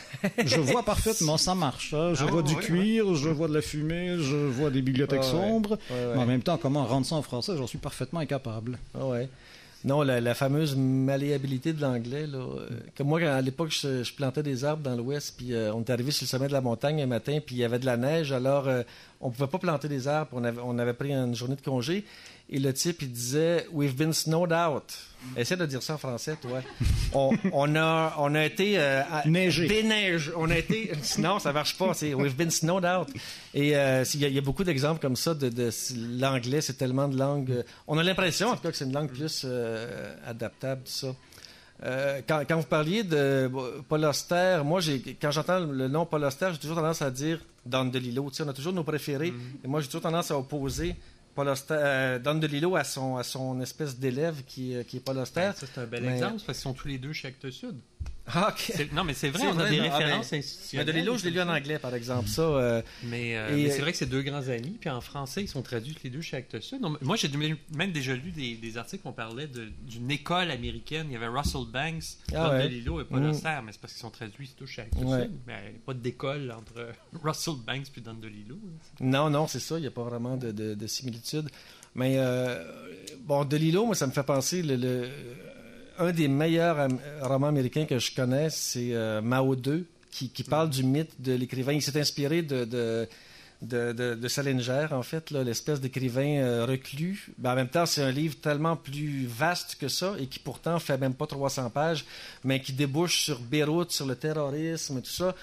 Je vois parfaitement, ça marche. Hein. Je Ah, vois du ouais, cuir, je vois de la fumée, je vois des bibliothèques Ouais, ouais. sombres. Ouais, ouais. Mais en même temps, comment rendre ça en français, j'en suis parfaitement incapable. Ah ouais. Non, la, la fameuse malléabilité de l'anglais. Là, euh, comme moi, à l'époque, je, je plantais des arbres dans l'ouest, puis euh, on est arrivé sur le sommet de la montagne un matin, puis il y avait de la neige, alors euh, on pouvait pas planter des arbres. On avait, on avait pris une journée de congé, et le type, il disait « We've been snowed out ». Essaie de dire ça en français, toi. On, on, a, on a été... Euh, à- Neigé. Déneige. On a été... Non, ça marche pas. C'est « We've been snowed out ». Et euh, il y, a- il y a beaucoup d'exemples comme ça de, de l'anglais. C'est tellement de langues... euh, on a l'impression, en tout cas, que c'est une langue plus euh, adaptable, tout ça. Euh, quand, quand vous parliez de bon, Paul Auster, moi, j'ai, quand j'entends le nom Paul Auster, j'ai toujours tendance à dire Don DeLillo. Tu sais, on a toujours nos préférés. Mm-hmm. Et moi, j'ai toujours tendance à opposer Paul Auster, euh, Don DeLillo à son, à son espèce d'élève qui, qui est Paul Auster. Ben, ça, c'est un bel Mais- exemple, parce qu'ils sont tous les deux chez Actes Sud. Ah, ok. C'est- Non, mais c'est vrai, C'est on a vrai, des non? Ah, références ben, institutionnelles. Mais DeLillo, je l'ai lu en anglais, par exemple. Ça, euh, Mais, euh, Et, mais euh, c'est vrai que c'est deux grands amis, puis en français, ils sont traduits tous les deux chez Actes Sud. Non, moi, j'ai même- même déjà lu des, des articles où on parlait de- d'une école américaine. Il y avait Russell Banks, Ah Don ouais. DeLillo et Paul Mm. Auster, mais c'est parce qu'ils sont traduits tous chez Actes Ouais. Sud. Mais pas d'école entre Russell Banks et Don DeLillo. non, non, c'est ça. Il n'y a pas vraiment de, de, de similitude. Mais, euh, bon, DeLillo, moi, ça me fait penser... Le, le- un des meilleurs am- romans américains que je connais, c'est euh, Mao deux, qui, qui parle du mythe de l'écrivain. Il s'est inspiré de, de, de, de, de Salinger, en fait, là, l'espèce d'écrivain euh, reclus. Ben, en même temps, c'est un livre tellement plus vaste que ça et qui pourtant fait même pas trois cents pages, mais qui débouche sur Beyrouth, sur le terrorisme, tout ça.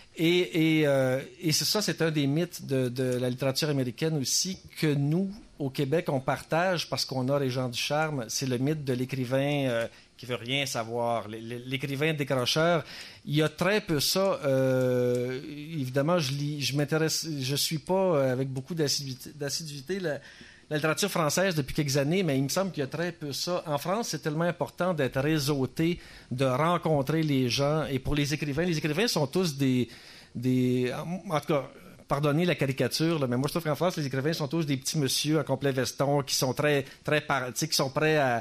Et, et, euh, et c'est ça, c'est un des mythes de, de la littérature américaine aussi que nous, au Québec, on partage parce qu'on a les gens du charme. C'est le mythe de l'écrivain euh, qui veut rien savoir, l'é- l'é- l'écrivain décrocheur. Il y a très peu ça. Euh, évidemment, je lis, je m'intéresse, je suis pas euh, avec beaucoup d'assiduité, d'assiduité la, la littérature française depuis quelques années, mais il me semble qu'il y a très peu ça. En France, c'est tellement important d'être réseauté, de rencontrer les gens. Et pour les écrivains, les écrivains sont tous des... des en tout cas, pardonnez la caricature, là, mais moi je trouve qu'en France, les écrivains sont tous des petits messieurs en complet veston qui sont très, très par- tu sais, qui sont prêts à,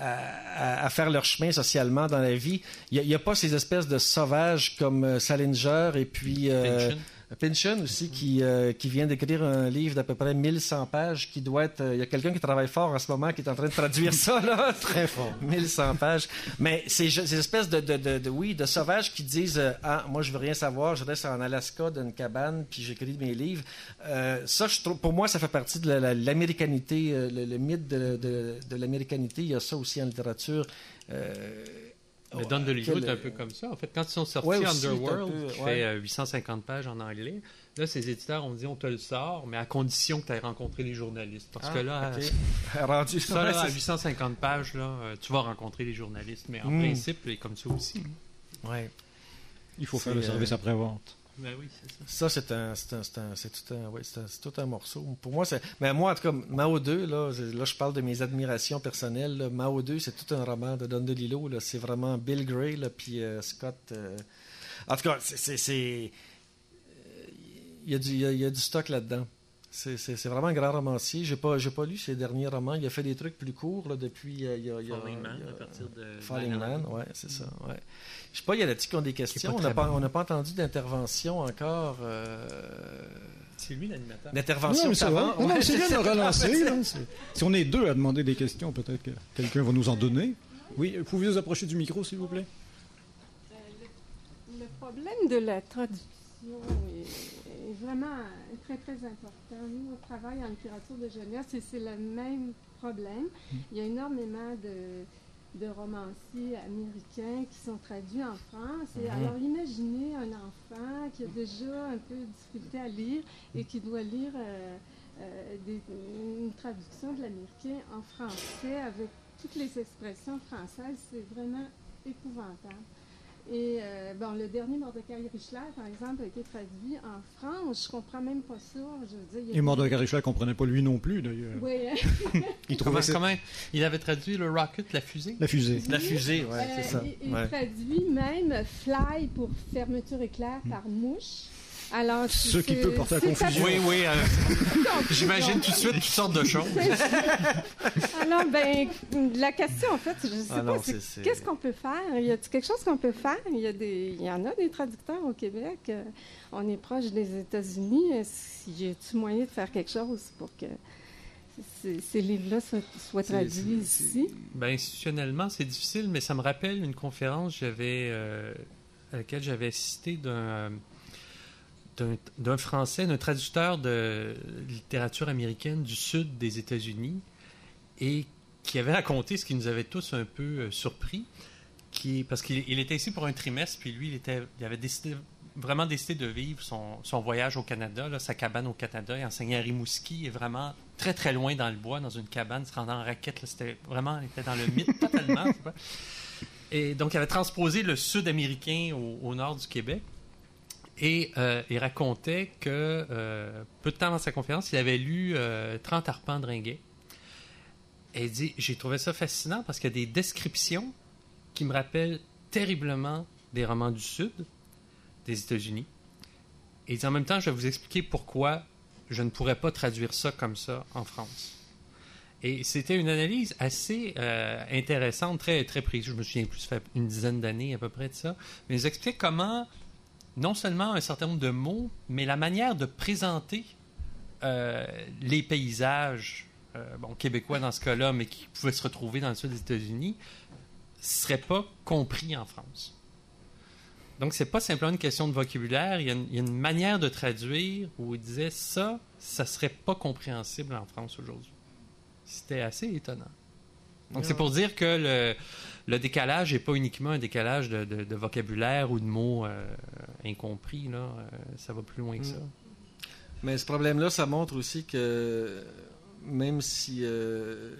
à, à faire leur chemin socialement dans la vie. Il n'y a, a pas ces espèces de sauvages comme euh, Salinger et puis... euh, Pynchon. Pynchon aussi, qui, euh, qui vient d'écrire un livre d'à peu près mille cent pages, qui doit être... Il euh, y a quelqu'un qui travaille fort en ce moment, qui est en train de traduire ça, là. Très fort. mille cent pages. Mais c'est ces espèces de, de, de, de, oui, de sauvages qui disent euh, ah, moi, je veux rien savoir, je reste en Alaska dans une cabane, puis j'écris mes livres. Euh, ça, je trouve, pour moi, ça fait partie de la, la, l'américanité, euh, le, le mythe de, de, de l'américanité. Il y a ça aussi en littérature. Euh, Mais Don DeLillo quel- est un peu comme ça. En fait, quand ils sont sortis, Ouais, aussi, Underworld, c'est un peu, qui ouais. fait euh, huit cent cinquante pages en anglais, là, ces éditeurs ont dit on te le sort, mais à condition que tu aies rencontré les journalistes. Parce que là, Ah, ok. euh, rendu ça, là, à ouais, huit cent cinquante pages, là, euh, tu vas rencontrer les journalistes. Mais en Mm. principe, il est comme ça aussi. c'est- ouais. Il faut faire C'est, le service euh, après-vente. Ben oui, c'est ça. Ça, c'est un, c'est un, c'est un- c'est tout un, ouais, c'est un, c'est tout un morceau. Pour moi, c'est, mais moi, en tout cas, Mao deux, là, c'est- là, je parle de mes admirations personnelles. Là. Mao deux, c'est tout un roman de Don DeLillo. Là. C'est vraiment Bill Gray, là, puis euh, Scott. euh, En tout cas, c'est, c'est, c'est- euh, il y a du, il y a, il y a du stock là-dedans. C'est, c'est, c'est vraiment un grand romancier. J'ai pas, j'ai pas lu ses derniers romans. Il a fait des trucs plus courts là, depuis. euh, il y a, il y a- Falling Man, il y a- à partir de Falling nine Man, eleven. ouais, c'est ça. Ouais. Je sais pas, il y a là-dessus qui ont des questions. pas On n'a très pas, bon. on n'a pas entendu d'intervention encore. euh, C'est lui l'animateur. D'intervention Non, mais c'est vrai. savante. Non, non, Ouais, c'est bien de ça. le relancer. là. C'est- Si on est deux à demander des questions, peut-être que quelqu'un va nous en donner. Oui, pouvez vous approcher du micro, s'il vous plaît? Euh, le, le problème de la traduction est, est vraiment très, très important. Nous, on travaille en littérature de jeunesse et c'est le même problème. Il y a énormément de, de romanciers américains qui sont traduits en France. Et Mhm. alors, imaginez un enfant qui a déjà un peu de difficulté à lire et qui doit lire euh, euh, des- une traduction de l'américain en français avec toutes les expressions françaises. C'est vraiment épouvantable. Et euh, bon, le dernier Mordecai Richler, par exemple, a été traduit en France. Je comprends même pas ça. Je veux dire, il y a Et Mordecai Richler ne comprenait pas lui non plus, d'ailleurs. Oui, hein? Il Comment, trouvait ça- comment il avait traduit le Rocket, la fusée? la fusée. La fusée, ouais, Euh, c'est ça. Il, il Ouais. traduit même fly pour fermeture éclair Mm. par mouche. Alors, Ce qui peut porter à confusion. Oui, oui. Euh, j'imagine tout de suite toutes sortes de choses. Alors, ben, la question, en fait, je ne sais Ah pas, non, c'est, c'est- c'est- qu'est-ce qu'on peut faire? Y a-t-il quelque chose qu'on peut faire? Il y, a des, il y en a des traducteurs au Québec. Euh, on est proche des États-Unis. Est-ce- Y a-t-il moyen de faire quelque chose pour que ces, ces livres-là soient, soient C'est- traduits c'est- ici? Ben, institutionnellement, c'est difficile, mais ça me rappelle une conférence que j'avais, euh, à laquelle j'avais assisté d'un, euh, d'un, d'un Français, d'un traducteur de littérature américaine du sud des États-Unis, et qui avait raconté ce qui nous avait tous un peu euh, surpris, qui, parce qu'il il était ici pour un trimestre, puis lui, il, était, il avait décidé, vraiment décidé de vivre son, son voyage au Canada, là, sa cabane au Canada. Il enseignait à Rimouski, et vraiment très, très loin dans le bois, dans une cabane, se rendant en raquette. Là, c'était vraiment, il était dans le mythe totalement. Je sais pas. Et donc, il avait transposé le sud-américain au, au nord du Québec. Et euh, il racontait que, euh, peu de temps avant sa conférence, il avait lu euh, trente arpents de Ringuet. Et il dit, j'ai trouvé ça fascinant parce qu'il y a des descriptions qui me rappellent terriblement des romans du Sud, des États-Unis. Et il dit, en même temps, je vais vous expliquer pourquoi je ne pourrais pas traduire ça comme ça en France. Et c'était une analyse assez euh, intéressante, très, très précise. Je me souviens plus, ça fait une dizaine d'années à peu près de ça. Mais ils expliquaient comment, non seulement un certain nombre de mots, mais la manière de présenter euh, les paysages, euh, bon, québécois dans ce cas-là, mais qui pouvaient se retrouver dans le sud des États-Unis, ne seraient pas compris en France. Donc, c'est pas simplement une question de vocabulaire. Il y a une, il y a une manière de traduire où il disait ça, ça serait pas compréhensible en France aujourd'hui. C'était assez étonnant. Donc, Ouais. c'est pour dire que le, le décalage n'est pas uniquement un décalage de, de- de vocabulaire ou de mots euh, incompris. Là. Euh, ça va plus loin que Mm. ça. Mais ce problème-là, ça montre aussi que même si euh,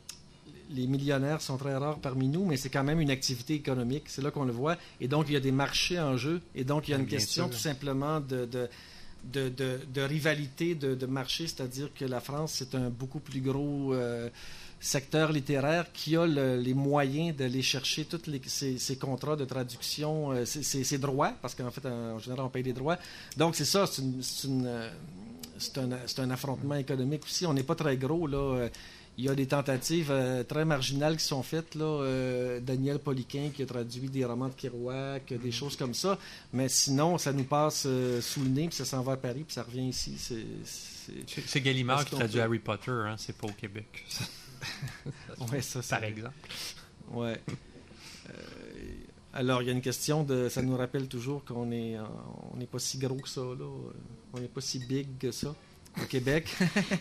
les millionnaires sont très rares parmi nous, mais c'est quand même une activité économique. C'est là qu'on le voit. Et donc, il y a des marchés en jeu. Et donc, il y a une Bien question sûr. tout simplement de, de, de, de, de rivalité de, de marché, c'est-à-dire que la France, c'est un beaucoup plus gros euh, secteur littéraire qui a le- les moyens d'aller chercher tous les, ces, ces contrats de traduction, euh, ces, ces- ces droits, parce qu'en fait, en général, on paye des droits. Donc, c'est ça, c'est, une, c'est, une, euh, c'est, un, c'est un affrontement économique aussi. On n'est pas très gros, là. Euh, Il y a des tentatives euh, très marginales qui sont faites. Là, euh, Daniel Poliquin qui a traduit des romans de Kerouac, des choses comme ça. Mais sinon, ça nous passe euh, sous le nez, puis ça s'en va à Paris, puis ça revient ici. C'est, c'est... C'est, c'est Gallimard Est-ce qui qu'on traduit peut- Harry Potter, hein, c'est pas au Québec. Ouais, ça, c'est Par vrai. exemple. Ouais. Euh, alors, il y a une question de... Ça nous rappelle toujours qu'on est, euh, on n'est pas si gros que ça, là. On n'est pas si big que ça, au Québec.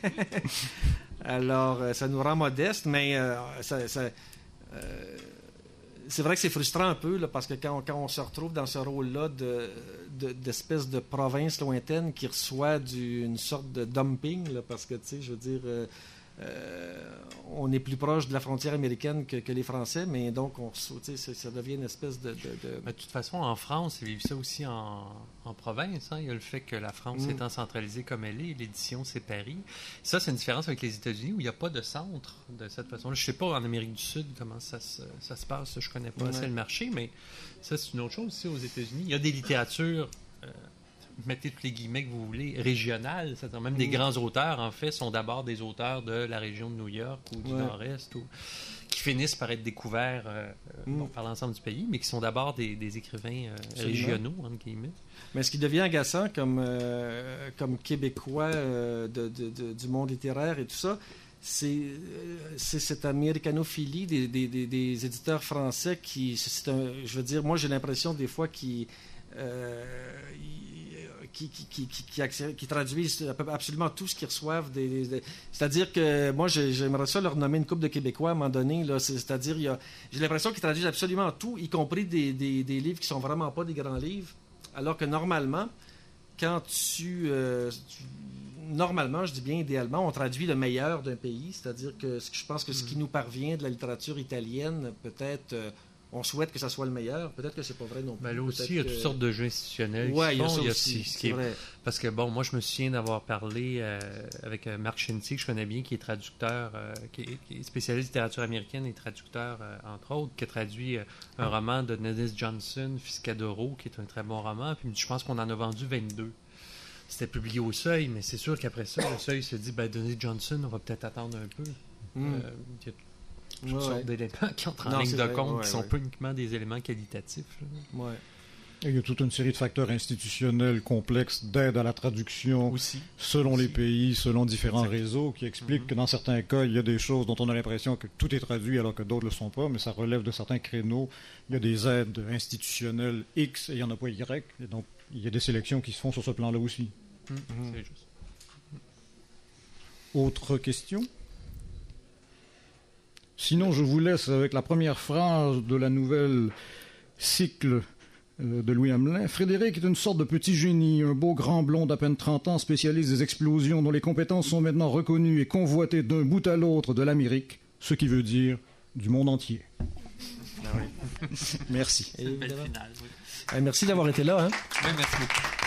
Alors, euh, ça nous rend modeste, mais euh, ça... ça euh, c'est vrai que c'est frustrant un peu, là, parce que quand on, quand on se retrouve dans ce rôle-là de, de- d'espèce de province lointaine qui reçoit du- une sorte de dumping, là, parce que, tu sais, je veux dire, euh, euh, on est plus proche de la frontière américaine que, que les Français, mais donc, on, reçoit- tu sais, ça, ça devient une espèce de... de- de- Mais de toute façon, en France, ils vivent ça aussi en, en province. Hein. Il y a le fait que la France Mm. étant centralisée comme elle est, l'édition, c'est Paris. Ça, c'est une différence avec les États-Unis où il n'y a pas de centre de cette façon-là. Je ne sais pas en Amérique du Sud comment ça se, ça se passe. Je ne connais pas Ouais. assez le marché, mais ça, c'est une autre chose aussi aux États-Unis. Il y a des littératures, euh, mettez tous les guillemets que vous voulez, régionales. C'est-à-dire même des Mm. grands auteurs, en fait, sont d'abord des auteurs de la région de New York ou du Ouais. Nord-Est ou qui finissent par être découverts euh, euh, Mm. bon, par l'ensemble du pays, mais qui sont d'abord des, des écrivains euh, Absolument. régionaux, entre guillemets. Mais ce qui devient agaçant comme, euh, comme Québécois euh, de, de- de- du monde littéraire et tout ça, c'est, euh, c'est cette américanophilie des, des- des- des éditeurs français qui, c'est un, je veux dire, moi j'ai l'impression des fois qu'ils euh, ils- qui, qui, qui, qui, qui accè- qui traduisent absolument tout ce qu'ils reçoivent. Des, des- c'est-à-dire que moi, j'ai- j'aimerais ça leur nommer une couple de Québécois à un moment donné. Là, c'est, c'est-à-dire, il y a, j'ai l'impression qu'ils traduisent absolument tout, y compris des, des, des livres qui sont vraiment pas des grands livres. Alors que normalement, quand tu, euh, tu- Normalement, je dis bien idéalement, on traduit le meilleur d'un pays. C'est-à-dire que ce que je pense que ce qui nous parvient de la littérature italienne, peut-être... euh, on souhaite que ça soit le meilleur. Peut-être que c'est pas vrai non plus. Ben là aussi, Peut-être il y a que- toutes sortes de jeux institutionnels. Ouais, qui il y a se font. ça Il y a aussi. ce- ce qui C'est est- vrai. Parce que, bon, moi, je me souviens d'avoir parlé euh, avec euh, Marc Chenty, que je connais bien, qui est traducteur, euh, qui, est, qui est spécialiste littérature américaine et traducteur, euh, entre autres, qui a traduit euh, un roman de Dennis Johnson, Fiscadoro, qui est un très bon roman. Puis il me dit, je pense qu'on en a vendu vingt-deux. c'était publié au Seuil, mais c'est sûr qu'après ça, le Seuil se dit, ben, Denis Johnson, on va peut-être attendre un peu. Mm. Euh, il y a toutes Ouais, sortes ouais. d'éléments qui entrent en Non, ligne c'est de vrai, compte, ouais, qui sont ouais. pas uniquement des éléments qualitatifs. là. Ouais. Et il y a toute une série de facteurs institutionnels complexes d'aide à la traduction Aussi. selon les Aussi. pays, selon différents Exact. réseaux, qui expliquent Mhm. que dans certains cas, il y a des choses dont on a l'impression que tout est traduit alors que d'autres ne le sont pas, mais ça relève de certains créneaux. Il y a des aides institutionnelles X et il n'y en a pas Y. Et donc, il y a des sélections qui se font sur ce plan-là aussi. Mhm. Mhm. C'est juste. Autre question? Sinon, je vous laisse avec la première phrase de la nouvelle cycle euh, de Louis Hamelin. Frédéric est une sorte de petit génie, un beau grand blond d'à peine trente ans, spécialiste des explosions dont les compétences sont maintenant reconnues et convoitées d'un bout à l'autre de l'Amérique, ce qui veut dire du monde entier. Ah oui. Merci. Belle Évidemment. finale, oui. Eh, merci d'avoir été là. Hein? Oui, merci beaucoup.